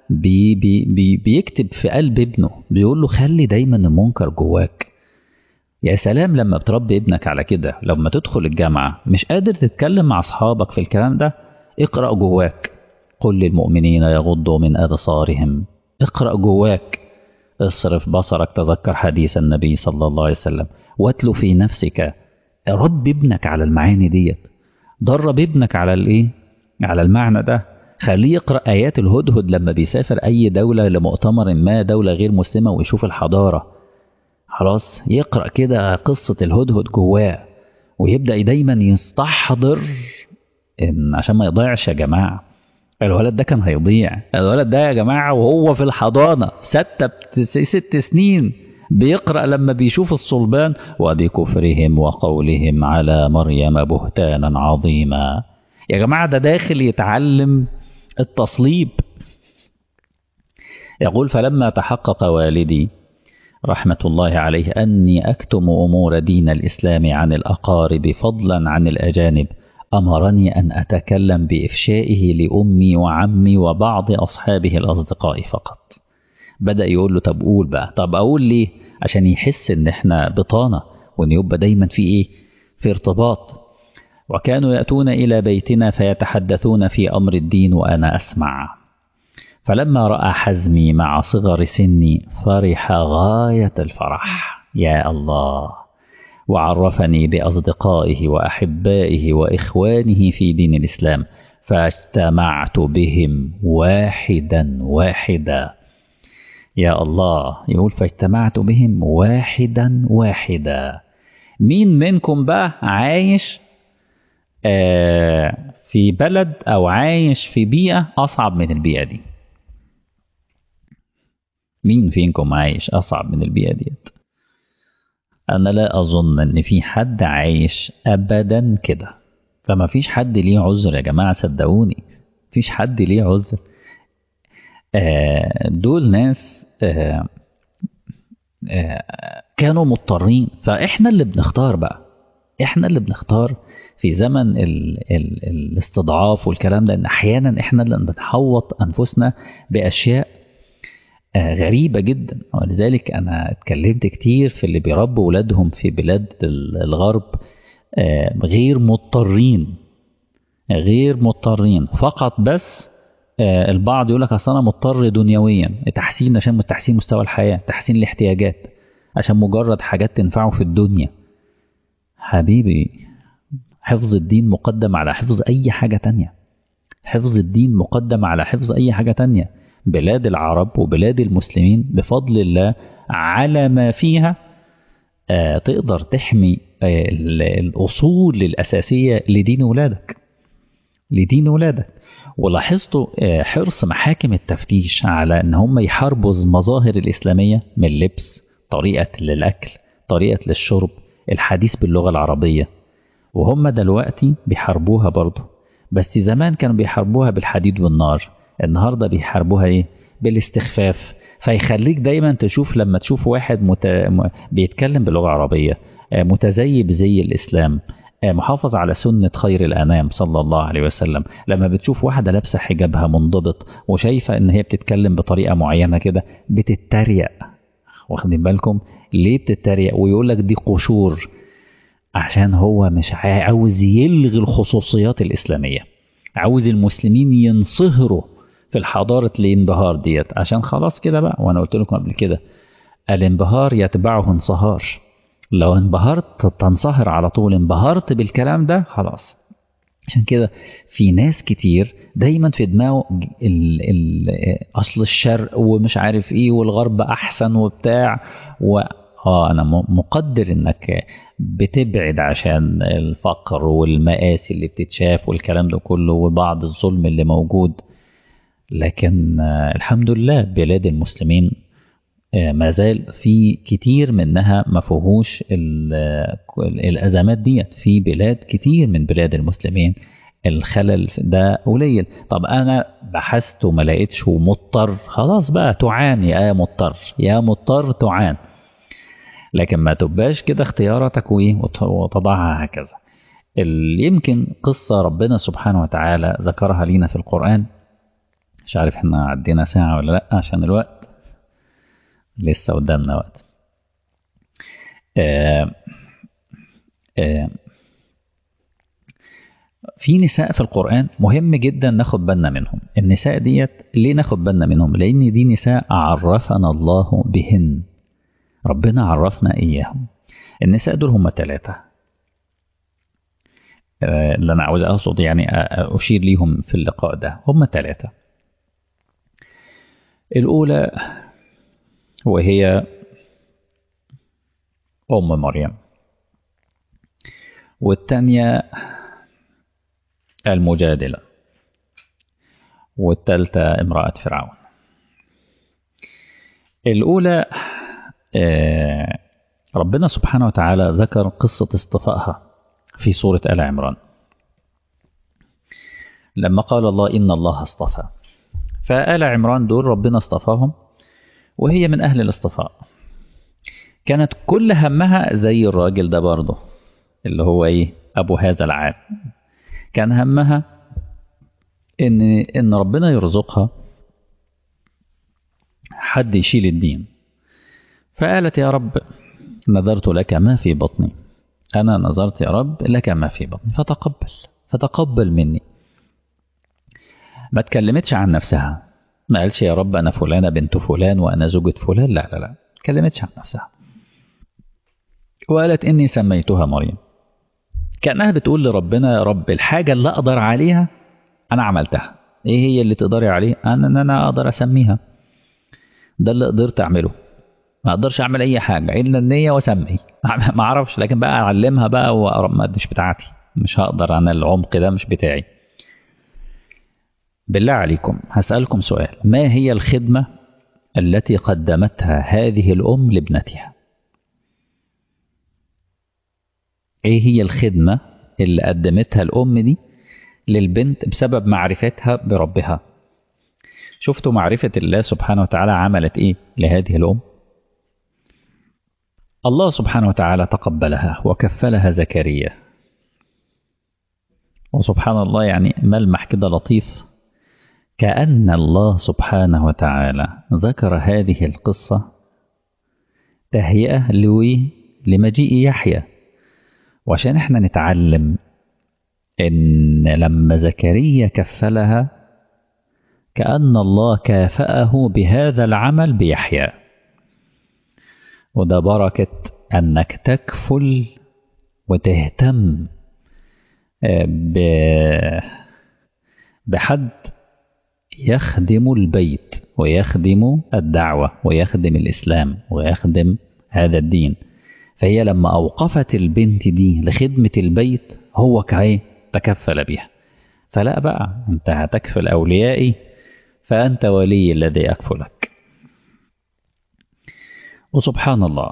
S1: بيكتب في قلب ابنه، بيقول له: خلي دايما المنكر جواك. يا سلام لما بتربي ابنك على كده. لما تدخل الجامعة مش قادر تتكلم مع أصحابك في الكلام ده، اقرأ جواك: قل للمؤمنين يغضوا من أبصارهم. اقرأ جواك: اصرف بصرك، تذكر حديث النبي صلى الله عليه وسلم، واتلو في نفسك. رب ابنك على المعاني ديت، درب ابنك على الايه، على المعنى ده. خليه يقرأ آيات الهدهد لما بيسافر أي دولة لمؤتمر ما، دولة غير مسلمة، ويشوف الحضارة خلاص يقرأ كده قصة الهدهد جواه، ويبدأ دايما يستحضر إن عشان ما يضيعش يا جماعة. الولد ده كان هيضيع، الولد ده يا جماعة وهو في الحضانة 6 سنين بيقرأ لما بيشوف الصلبان وبكفرهم وقولهم على مريم بهتانا عظيما. يا جماعة ده داخل يتعلم التصليب. يقول فلما تحقق والدي رحمة الله عليه أني أكتم أمور دين الإسلام عن الأقارب فضلا عن الأجانب، أمرني أن أتكلم بإفشائه لأمي وعمي وبعض أصحابه الأصدقاء فقط. بدأ يقول له طب قول بقى، طب أقول ليه؟ عشان يحس إن إحنا بطانة، وإن يبقى دايما في إيه؟ في ارتباط. وكانوا يأتون إلى بيتنا فيتحدثون في أمر الدين وأنا أسمع. فلما رأى حزمي مع صغر سني فرح غاية الفرح، يا الله، وعرفني بأصدقائه وأحبائه وإخوانه في دين الإسلام، فاجتمعت بهم واحدا واحدا. يا الله، يقول فاجتمعت بهم واحدا واحدا. مين منكم بقى عايش في بلد أو عايش في بيئة أصعب من البيئة دي؟ مين فيكم عايش أصعب من البيئة دي؟ أنا لا أظن أن في حد عايش أبدا كده. فما فيش حد ليه عذر يا جماعة، صدقوني فيش حد ليه عذر. دول ناس كانوا مضطرين، فإحنا اللي بنختار بقى، إحنا اللي بنختار في زمن الاستضعاف والكلام ده، إن أحيانا إحنا اللي بنحوط أنفسنا بأشياء غريبة جدا. ولذلك أنا اتكلمت كتير في اللي بيربوا ولادهم في بلاد الغرب غير مضطرين، غير مضطرين فقط، بس البعض يقول لك أصل أنا مضطر دنيويا، تحسين عشان تحسين مستوى الحياة، تحسين الاحتياجات، عشان مجرد حاجات تنفعه في الدنيا. حبيبي، حفظ الدين مقدم على حفظ أي حاجة تانية، حفظ الدين مقدم على حفظ أي حاجة تانية. بلاد العرب وبلاد المسلمين بفضل الله على ما فيها تقدر تحمي الأصول الأساسية لدين ولادك، لدين ولادك. ولاحظتوا حرص محاكم التفتيش على أن هم يحاربوا المظاهر الإسلامية من لبس، طريقة للأكل، طريقة للشرب، الحديث باللغة العربية. وهم دلوقتي بيحاربوها برضه، بس زمان كانوا بيحاربوها بالحديد والنار، النهاردة بيحاربوها ايه؟ بالاستخفاف. فيخليك دايما تشوف، لما تشوف واحد بيتكلم بلغة عربية، متزي بزي الإسلام، محافظ على سنة خير الأنام صلى الله عليه وسلم، لما بتشوف واحدة لابسة حجابها منضبط وشايفة ان هي بتتكلم بطريقة معينة كده، بتتريق. واخدين بالكم ليه بتتريق؟ ويقول لك دي قشور، عشان هو مش عاوز يلغي الخصوصيات الإسلامية، عاوز المسلمين ينصهروا في الحضارة الانبهار ديت، عشان خلاص كده بقى. وانا قلت لكم قبل كده الانبهار يتبعه انصهار، لو انبهرت تنصهر على طول، انبهرت بالكلام ده خلاص. عشان كده في ناس كتير دايما في دماغه اصل الشرق ومش عارف ايه والغرب احسن وبتاع انا مقدر انك بتبعد عشان الفقر والمآسي اللي بتتشاف والكلام ده كله وبعض الظلم اللي موجود، لكن الحمد لله بلاد المسلمين ما زال في كتير منها ما فيهوش الأزمات ديت. في بلاد كتير من بلاد المسلمين الخلل ده قليل. طب أنا بحثت وما لقيتش ومضطر، خلاص بقى تعاني، يا مضطر يا مضطر تعان، لكن ما تبقاش كده اختياراتك وتضعها هكذا. يمكن قصة ربنا سبحانه وتعالى ذكرها لينا في القرآن، مش عارف احنا عدينا ساعة ولا لأ، عشان الوقت لسه قدامنا وقت. في نساء في القرآن مهم جدا ناخد بالنا منهم. النساء ديت ليه ناخد بالنا منهم؟ لأن دي نساء عرفنا الله بهن، ربنا عرفنا إياهم. النساء دول هم 3 اللي أنا عاوز أقصد يعني أشير ليهم في اللقاء ده، هم 3. الأولى وهي أم مريم، والتانية المجادلة، والتالتة امرأة فرعون. الأولى ربنا سبحانه وتعالى ذكر قصة اصطفائها في سورة آل عمران، لما قال الله إن الله اصطفى. فآل عمران دول ربنا اصطفاهم، وهي من أهل الاصطفاء. كانت كل همها زي الراجل ده برضه اللي هو أبو هذا العام، كان همها إن ربنا يرزقها حد يشيل الدين. فقالت يا رب نذرت لك ما في بطني، أنا نذرت يا رب لك ما في بطني فتقبل مني. ما تكلمتش عن نفسها، ما قالش يا رب أنا فلانة بنت فلان وأنا زوجة فلان، لا لا لا، تكلمتش عن نفسها. وقالت إني سميتها مريم، كأنها بتقول لربنا يا رب الحاجة اللي أقدر عليها أنا عملتها. إيه هي اللي تقدري عليه؟ أنا أقدر أسميها، ده اللي قدرت أعمله. ما أقدرش أعمل أي حاجة إلا النية وأسمي ما أعرفش، لكن بقى أعلمها بقى مش بتاعتي، مش هقدر، أنا العمق ده مش بتاعي. بالله عليكم هسألكم سؤال، ما هي الخدمة التي قدمتها هذه الأم لابنتها؟ إيه هي الخدمة اللي قدمتها الأم دي للبنت بسبب معرفتها بربها؟ شفتوا معرفة الله سبحانه وتعالى عملت إيه لهذه الأم؟ الله سبحانه وتعالى تقبلها وكفلها زكريا. وسبحان الله يعني ملمح كده لطيف، كأن الله سبحانه وتعالى ذكر هذه القصة تهيئة لمجيء يحيى، وعشان احنا نتعلم ان لما زكريا كفلها كأن الله كافأه بهذا العمل بيحيى. وده بركة انك تكفل وتهتم بحد يخدم البيت ويخدم الدعوة ويخدم الإسلام ويخدم هذا الدين. فهي لما أوقفت البنت دي لخدمة البيت هو تكفل بها. فلا بقى أنت هتكفل أوليائي فأنت ولي الذي أكفلك. وسبحان الله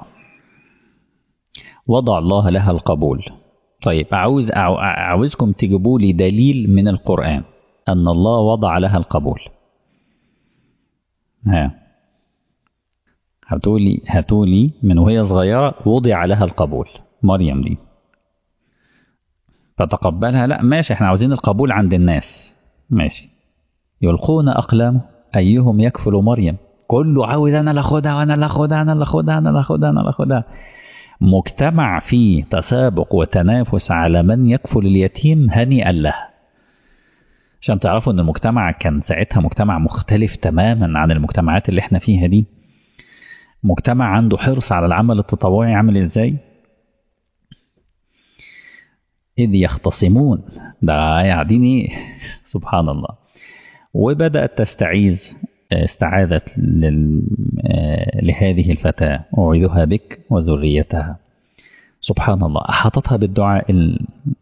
S1: وضع الله لها القبول. طيب عاوزكم تجيبوا لي دليل من القرآن أن الله وضع لها القبول. هاتولي من وهي صغيرة وضع لها القبول مريم دي فتقبلها. لا ماشي، احنا عاوزين القبول عند الناس، ماشي. يلقون أقلام أيهم يكفل مريم، كله عاوز أنا لاخدها وأنا لاخدها أنا لاخدها أنا لاخدها أنا لاخدها. مجتمع فيه تسابق وتنافس على من يكفل اليتيم هنيئا له. عشان تعرفوا ان المجتمع كان ساعتها مجتمع مختلف تماما عن المجتمعات اللي احنا فيها دي. مجتمع عنده حرص على العمل التطوعي عامل ازاي؟ إذ يختصمون، ده قاعدين سبحان الله. وبدأت استعاذت لهذه الفتاة أعيذها بك وذريتها. سبحان الله أحاطتها بالدعاء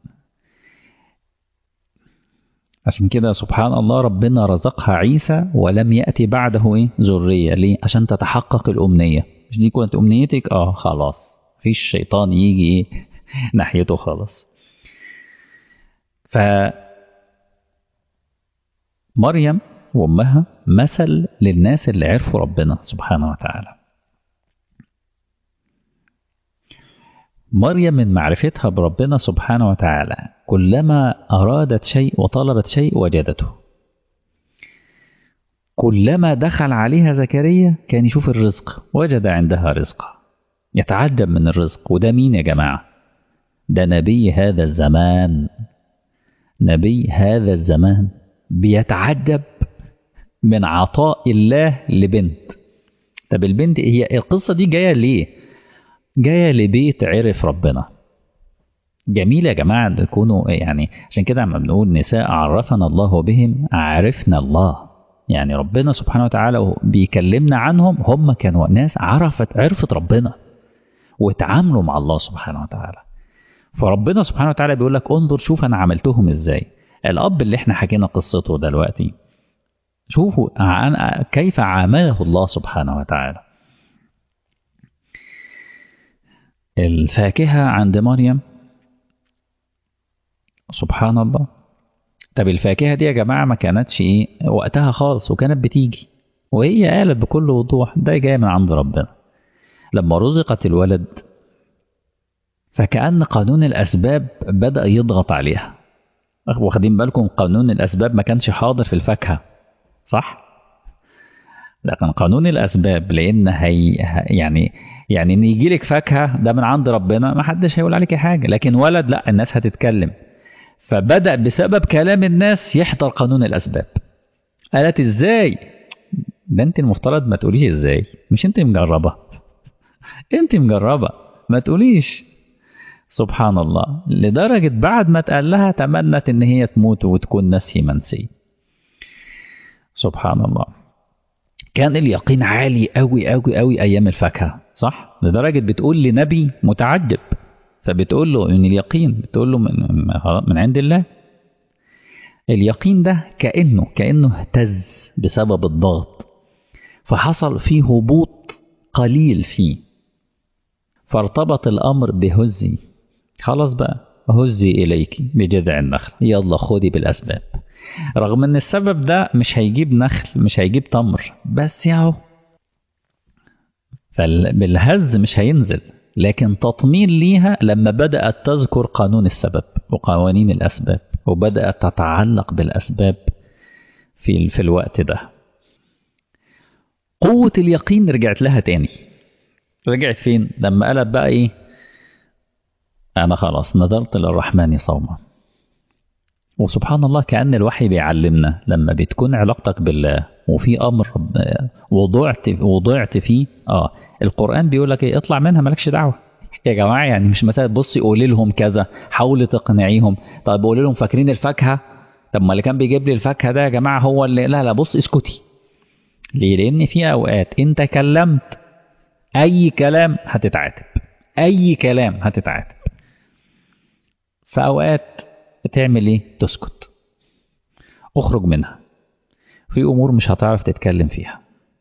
S1: عشان كده سبحان الله ربنا رزقها عيسى ولم يأتي بعده ذرية. ليه؟ عشان تتحقق الأمنية. مش دي كانت أمنيتك؟ خلاص فيش شيطان يجي ناحيته خلاص. فمريم وأمها مثل للناس اللي عرفوا ربنا سبحانه وتعالى. مريم من معرفتها بربنا سبحانه وتعالى كلما أرادت شيء وطلبت شيء وجدته. كلما دخل عليها زكريا كان يشوف الرزق، وجد عندها رزقا، يتعجب من الرزق. وده مين يا جماعة؟ ده نبي هذا الزمان. نبي هذا الزمان بيتعجب من عطاء الله لبنت. طب البنت هي القصة دي جاية ليه؟ جاية لبيت عرف ربنا. جميل يا جماعة تكونوا عشان كده عم بنقول نساء عرفنا الله بهم عرفنا الله. يعني ربنا سبحانه وتعالى بيكلمنا عنهم، هم كانوا ناس عرفت ربنا وتعاملوا مع الله سبحانه وتعالى. فربنا سبحانه وتعالى بيقول لك انظر شوف أنا عملتهم إزاي. الأب اللي احنا حكينا قصته دلوقتي، شوفوا كيف عامله الله سبحانه وتعالى. الفاكهة عند مريم، سبحان الله. طب الفاكهة دي يا جماعة ما كانتش وقتها خالص، وكانت بتيجي وهي قالت بكل وضوح ده جاي من عند ربنا. لما رزقت الولد فكأن قانون الأسباب بدأ يضغط عليها. واخدين بالكم قانون الأسباب ما كانش حاضر في الفاكهة، صح؟ لكن قانون الأسباب، لأن يعني إن يجي لك فاكهة ده من عند ربنا ما حدش هيقول عليك حاجة، لكن ولد لا، الناس هتتكلم. فبدأ بسبب كلام الناس يحضر قانون الأسباب. قالت إزاي؟ ده أنت المفترض ما تقوليش إزاي، مش أنت مجربة، أنت مجربة ما تقوليش. سبحان الله. لدرجة بعد ما اتقال لها تمنت إن هي تموت وتكون نسي منسي. سبحان الله. كان اليقين عالي قوي قوي قوي أيام الفاكهة، صح؟ لدرجة بتقول لنبي متعجب، فبتقول له إن اليقين، بتقول له من عند الله. اليقين ده كأنه اهتز بسبب الضغط، فحصل فيه هبوط قليل فيه، فارتبط الأمر بهزي. خلاص بقى، هزي إليك بجذع النخل، يلا خدي بالأسباب. رغم ان السبب ده مش هيجيب نخل، مش هيجيب تمر، بس ياهو فبالهز مش هينزل، لكن تطمين ليها لما بدأت تذكر قانون السبب وقوانين الأسباب، وبدأت تتعلق بالأسباب في الوقت ده. قوة اليقين رجعت لها تاني. رجعت فين؟ لما قالت بقى أنا خلاص نذرت للرحمن صوما. وسبحان الله كأن الوحي بيعلمنا لما بتكون علاقتك بالله وفي أمر وضعت فيه، القرآن بيقول لك اطلع منها مالكش دعوة يا جماعة. يعني مش مثلا بصي قولي لهم كذا، حاولي تقنعيهم. طب قولي لهم فاكرين الفاكهة؟ طب ما اللي كان بيجيب لي الفاكهة ده يا جماعة هو اللي لا بص اسكتي. ليه؟ لأن في أوقات أنت كلمت أي كلام هتتعاتب، أي كلام هتتعاتب. فأوقات تعمل ايه؟ تسكت، اخرج منها. في امور مش هتعرف تتكلم فيها.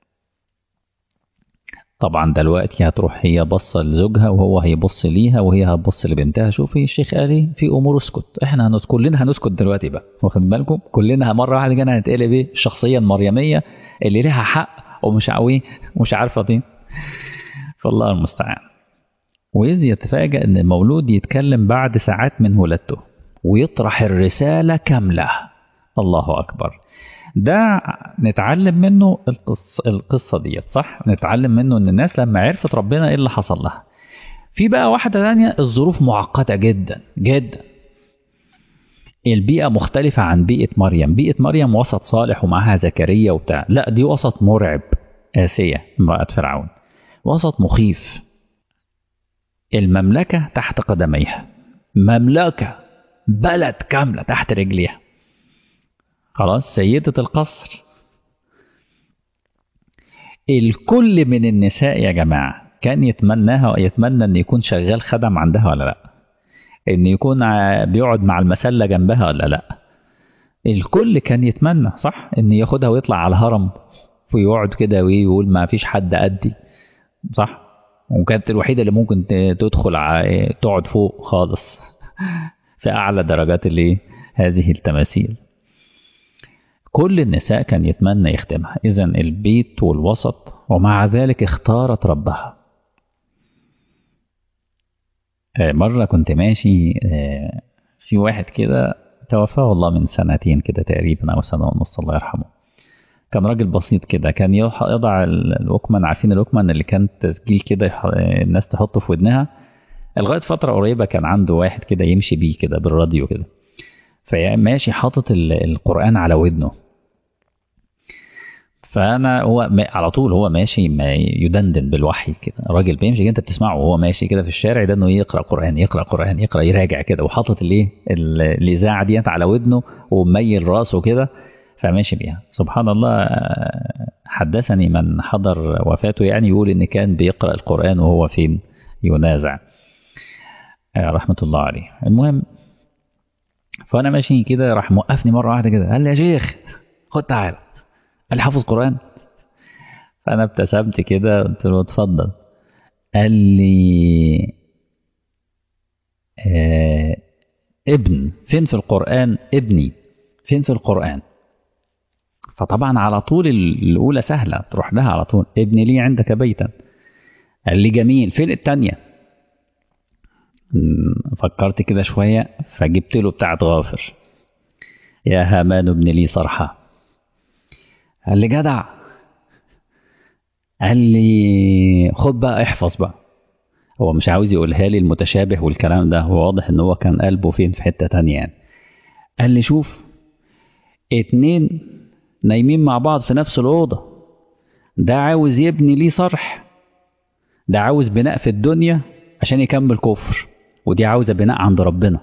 S1: طبعا دلوقتي هتروح هي بصة لزوجها وهو هيبص ليها وهي هتبص لبنتها، شوفي الشيخ قال ايه في امور اسكت. احنا كلنا هنسكت دلوقتي بقى، واخد بالكم؟ كلنا مرة واحدة كده هنتقلب الشخصية المريمية اللي لها حق ومش مش عارفة دي. فالله المستعان. وإذ يتفاجأ ان المولود يتكلم بعد ساعات من ولادته ويطرح الرسالة كاملة. الله أكبر. ده نتعلم منه القصة ديت، صح؟ نتعلم منه ان الناس لما عرفت ربنا ايه اللي حصل لها. في بقى واحدة تانية الظروف معقدة جدا جدا. البيئة مختلفة عن بيئة مريم. بيئة مريم وسط صالح ومعها زكريا وبتاع، لا دي وسط مرعب. آسية امرأة فرعون وسط مخيف. المملكة تحت قدميها، مملكة بلد كاملة تحت رجليها، خلاص سيدة القصر. الكل من النساء يا جماعة كان يتمنى ان يكون شغال خدم عندها ولا لا، ان يكون بيقعد مع المسلة جنبها ولا لا. الكل كان يتمنى، صح، ان ياخدها ويطلع على الهرم ويقعد كده ويقول ما فيش حد قدي، صح. وكانت الوحيدة اللي ممكن تدخل تقعد فوق خالص في اعلى درجات هذه التماثيل. كل النساء كان يتمنى يخدمها. إذن البيت والوسط، ومع ذلك اختارت ربها. مرة كنت ماشي في واحد كده توفاه الله من سنتين كده تقريبا أو سنة ونص الله يرحمه. كان راجل بسيط كده، كان يضع الوكمان، عارفين الوكمان اللي كان تسجيل كده الناس تحطه في ودنها. لغاية فترة قريبة كان عنده واحد كده يمشي بيه كده بالراديو كده، فماشي حاطط القرآن على ودنه. فانا هو على طول هو ماشي ما يدندن بالوحي كده، الراجل بيمشي انت بتسمعه وهو ماشي كده في الشارع ده انه يقرا قران يقرا قران يقرا يراجع كده، وحاطط الاذاعه ديت على ودنه وميل راسه كده فماشي بيها. سبحان الله. حدثني من حضر وفاته يعني يقول ان كان بيقرا القران وهو فين؟ ينازع رحمة الله عليه. المهم، فأنا ماشي كده راح موقفني مرة واحدة كده، قال لي يا شيخ خد تعالى، قال لي حافظ قرآن؟ فأنا ابتسمت كده قلت له اتفضل. قال لي ابن فين في القرآن؟ ابني فين في القرآن؟ فطبعا على طول الأولى سهلة تروح لها على طول، ابني لي عندك بيتا. قال لي جميل، فين التانية؟ فكرت كده شوية فجبت له بتاعت غافر، يا هامان ابن لي صرحة. قال لي جدع. قال لي خد بقى احفظ بقى. هو مش عاوز يقولها لي المتشابه والكلام ده، هو واضح ان هو كان قلبه فين في حتة تانية يعني. قال لي شوف، 2 نايمين مع بعض في نفس الأوضة، ده عاوز يبني ليه صرح، ده عاوز بناء في الدنيا عشان يكمل كفر، ودي عاوزة بناء عند ربنا.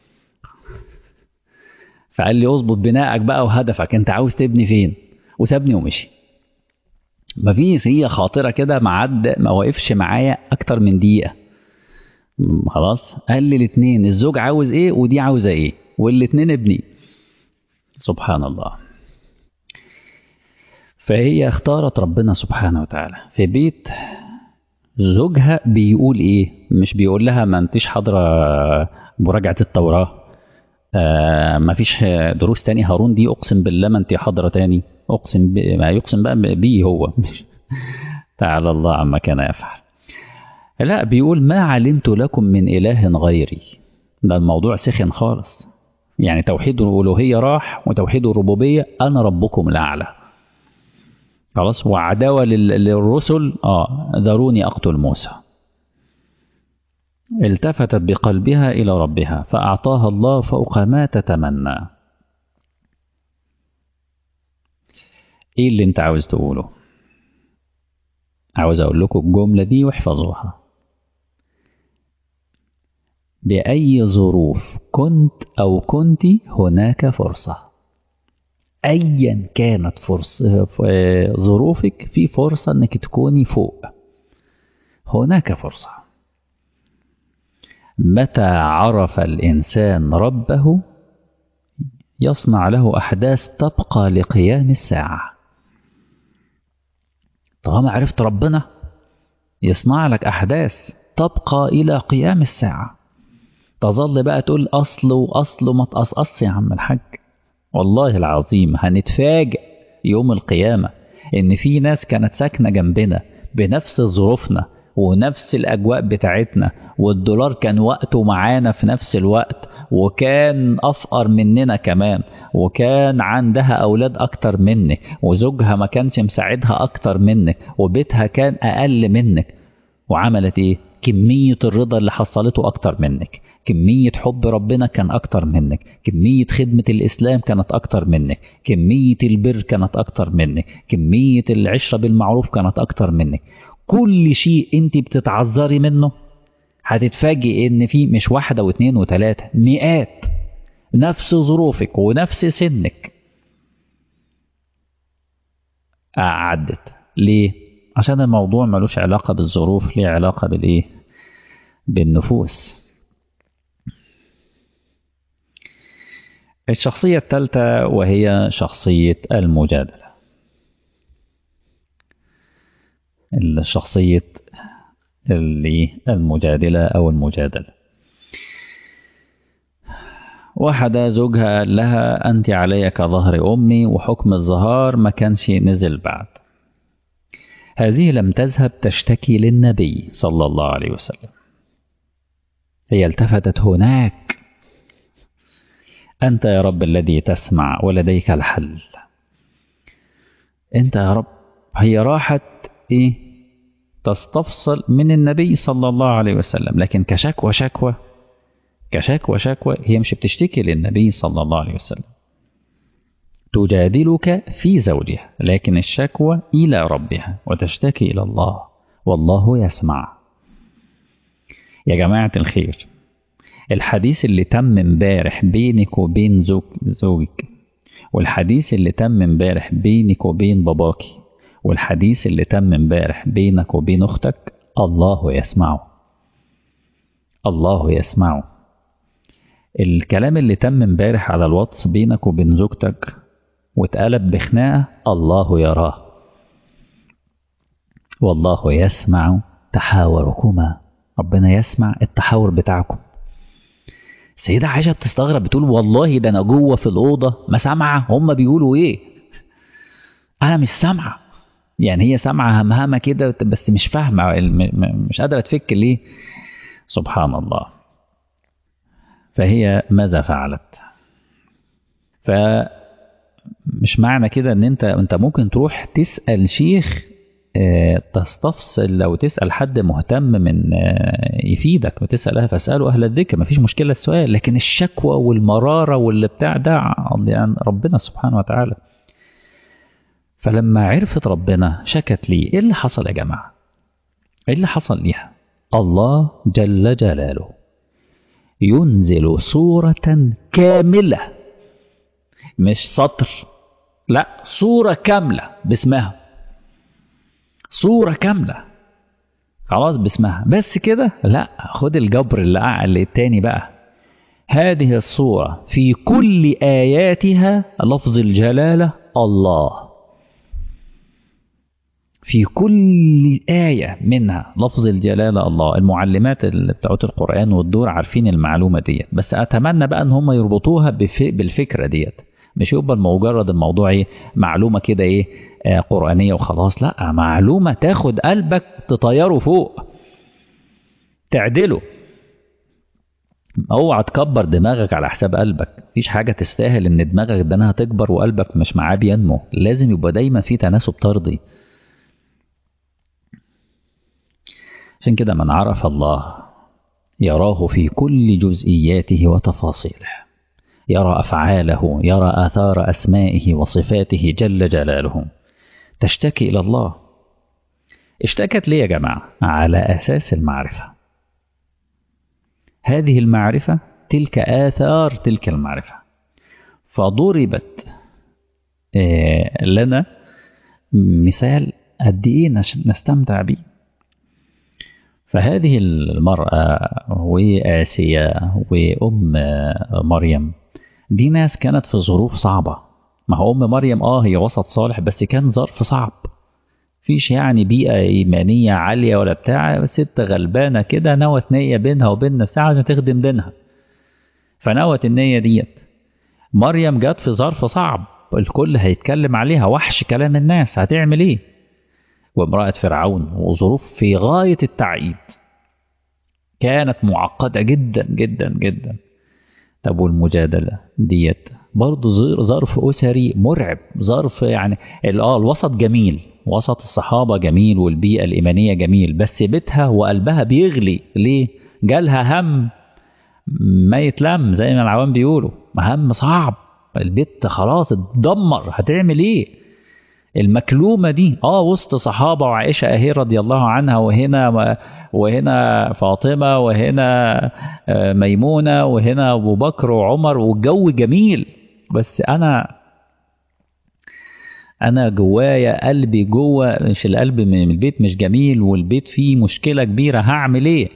S1: فقال لي اظبط بناءك بقى وهدفك، انت عاوز تبني فين؟ وسابني ومشي. مفيش، هي خاطرة كده ما وقفش معايا أكتر من دقيقة. خلاص قال لي 2 الزوج عاوز ايه ودي عاوزة ايه، وال2 ابني. سبحان الله. فهي اختارت ربنا سبحانه وتعالى في بيت زوجها بيقول ايه، مش بيقول لها ما انتش حاضرة مراجعة التوراة، ما فيش دروس تاني، هارون دي اقسم بالله ما انت حاضرة تاني، ما يقسم بقى بيه هو تعالى الله عما كان يفعل. لا، بيقول ما علمت لكم من إله غيري. ده الموضوع سخن خالص، يعني توحيد الألوهية راح وتوحيد الربوبية، أنا ربكم الأعلى خلاص. وعداوة للرسل، ذروني أقتل موسى. التفتت بقلبها إلى ربها فأعطاها الله فوق ما تتمنى. إيه اللي أنت عاوز تقوله؟ عاوز أقول لكم الجملة دي واحفظوها. بأي ظروف كنت أو كنت هناك فرصة. أيا كانت فرصة ظروفك، في فرصة أنك تكوني فوق، هناك فرصة. متى عرف الإنسان ربه يصنع له أحداث تبقى لقيام الساعة. طالما عرفت ربنا يصنع لك أحداث تبقى إلى قيام الساعة. تظل بقى تقول أصل وأصل وما تقصقص يا عم الحاج. والله العظيم هنتفاجئ يوم القيامة إن في ناس كانت ساكنة جنبنا بنفس ظروفنا ونفس الأجواء بتاعتنا، والدولار كان وقته معانا في نفس الوقت، وكان أفقر مننا كمان، وكان عندها أولاد أكتر منك، وزوجها ما كانش مساعدها أكتر منك، وبيتها كان أقل منك، وعملت إيه؟ كمية الرضا اللي حصلته أكتر منك، كمية حب ربنا كان أكتر منك، كمية خدمة الإسلام كانت أكتر منك، كمية البر كانت أكتر منك، كمية العشرة بالمعروف كانت أكتر منك. كل شيء أنت بتتعذري منه هتتفاجئ إن في مش 1 و2 و3، مئات نفس ظروفك ونفس سنك عدت. ليه؟ عشان الموضوع ملوش علاقة بالظروف، ليه علاقة بالإيه؟ بالنفوس. الشخصية الثالثة وهي شخصية المجادلة. الشخصية المجادلة أو المجادلة. واحدة زوجها قال لها أنت علي كظهر أمي، وحكم الظهار ما كانش نزل بعد. هذه لم تذهب تشتكي للنبي صلى الله عليه وسلم، هي التفتت هناك، أنت يا رب الذي تسمع ولديك الحل، أنت يا رب. هي راحت إيه؟ تستفصل من النبي صلى الله عليه وسلم، لكن كشكوى هي مش بتشتكي للنبي صلى الله عليه وسلم، تجادلك في زوجها، لكن الشكوى إلى ربها وتشتكي إلى الله، والله يسمع. يا جماعة الخير، الحديث اللي تم امبارح بينك وبين زوجك، والحديث اللي تم امبارح بينك وبين باباكي، والحديث اللي تم امبارح بينك وبين أختك، الله يسمعه. الله يسمعه. الكلام اللي تم امبارح على الواتس بينك وبين زوجتك واتقلب بخناقة، الله يراه. والله يسمع تحاوركما، ربنا يسمع التحاور بتاعكم. سيدة عائشة بتستغرب بتقول والله ده أنا جوه في الأوضة ما سامعة هم بيقولوا إيه، أنا مش سامعة. يعني هي سامعة همهمة كده بس مش فاهمة، مش قادرة تفك ليه. سبحان الله. فهي ماذا فعلت؟ فمش معنى كده ان انت ممكن تروح تسأل شيخ تستفصل، لو تسأل حد مهتم من يفيدك وتسأل فاسألوا أهل الذكر، مفيش مشكلة السؤال، لكن الشكوى والمرارة واللي بتاع ده يعني ربنا سبحانه وتعالى. فلما عرفت ربنا شكت لي. ايه اللي حصل يا جماعة؟ ايه اللي حصل ليها؟ الله جل جلاله ينزل سورة كاملة، مش سطر، لا سورة كاملة باسمها، سورة كاملة خلاص باسمها. بس كده؟ لا، خد الجبر اللي التاني بقى. هذه السورة في كل آياتها لفظ الجلالة الله، في كل آية منها لفظ الجلالة الله. المعلمات اللي بتاعت القرآن والدور عارفين المعلومة ديت، بس أتمنى بقى ان هم يربطوها بالفكرة ديت، مش يبقى مجرد الموضوع ايه معلومة كده ايه قرآنية وخلاص، لا، معلومة تاخد قلبك تطيره فوق تعدله. اوعى تكبر دماغك على حساب قلبك، مفيش حاجة تستاهل ان دماغك ده انها تكبر وقلبك مش معاه بينمو، لازم يبقى دايما في تناسب طردي. عشان كده من عرف الله يراه في كل جزئياته وتفاصيله، يرى أفعاله، يرى آثار أسمائه وصفاته جل جلاله. تشتكي إلى الله. اشتكت ليه يا جماعة؟ على أساس المعرفة. هذه المعرفة تلك آثار تلك المعرفة، فضربت لنا مثال قد إيه نستمتع به. فهذه المرأة وآسيا وأم مريم دي ناس كانت في ظروف صعبة. ما هو أم مريم هي وسط صالح، بس كان ظرف صعب، فيش يعني بيئة إيمانية عالية ولا بتاع، ست غلبانة كده نوت نية بينها وبين نفسها عشان تخدم دينها، فنوت النية ديت. مريم جت في ظرف صعب، الكل هيتكلم عليها، وحش كلام الناس، هتعمل ايه؟ وامرأة فرعون وظروف في غاية التعقيد، كانت معقدة جدا جدا جدا. طب والمجادلة ديت برضه ظرف أسري مرعب، ظرف يعني الوسط جميل، وسط الصحابة جميل والبيئة الإيمانية جميل، بس بيتها وقلبها بيغلي. ليه؟ جالها هم ما يتلم زي ما العوام بيقولوا، هم صعب، البيت خلاص اتدمر، هتعمل ايه؟ المكلومة دي وسط صحابة وعائشة اهي رضي الله عنها، وهنا فاطمة، وهنا ميمونة، وهنا أبو بكر وعمر، والجو جميل، بس أنا جوايا قلبي جوا، مش القلب من البيت مش جميل، والبيت فيه مشكلة كبيرة، هعمل إيه؟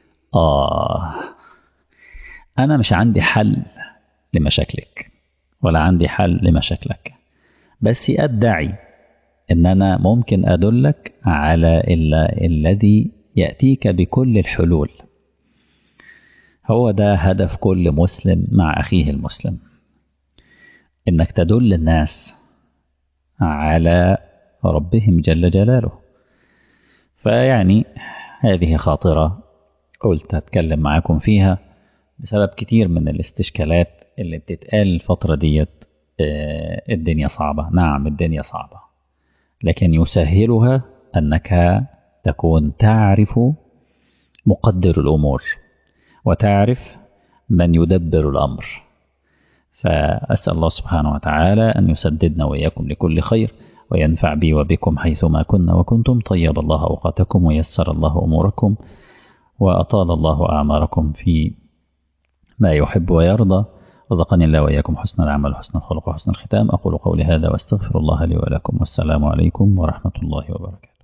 S1: أنا مش عندي حل لمشاكلك ولا عندي حل لمشاكلك، بس أدعي إن أنا ممكن أدلك على الذي يأتيك بكل الحلول. هو ده هدف كل مسلم مع أخيه المسلم، إنك تدل الناس على ربهم جل جلاله. فيعني هذه خاطرة قلت أتكلم معاكم فيها بسبب كتير من الاستشكالات اللي بتتقال الفترة ديت. الدنيا صعبة، نعم الدنيا صعبة، لكن يسهلها أنك تكون تعرف مقدر الأمور وتعرف من يدبر الأمر. فأسأل الله سبحانه وتعالى أن يسددنا وإياكم لكل خير، وينفع بي وبكم حيثما كنا وكنتم. طيب الله أوقاتكم ويسر الله أموركم، وأطال الله أعماركم في ما يحب ويرضى، رزقني الله وإياكم حسن العمل وحسن الخلق وحسن الختام. أقول قولي هذا واستغفر الله لي ولكم، والسلام عليكم ورحمة الله وبركاته.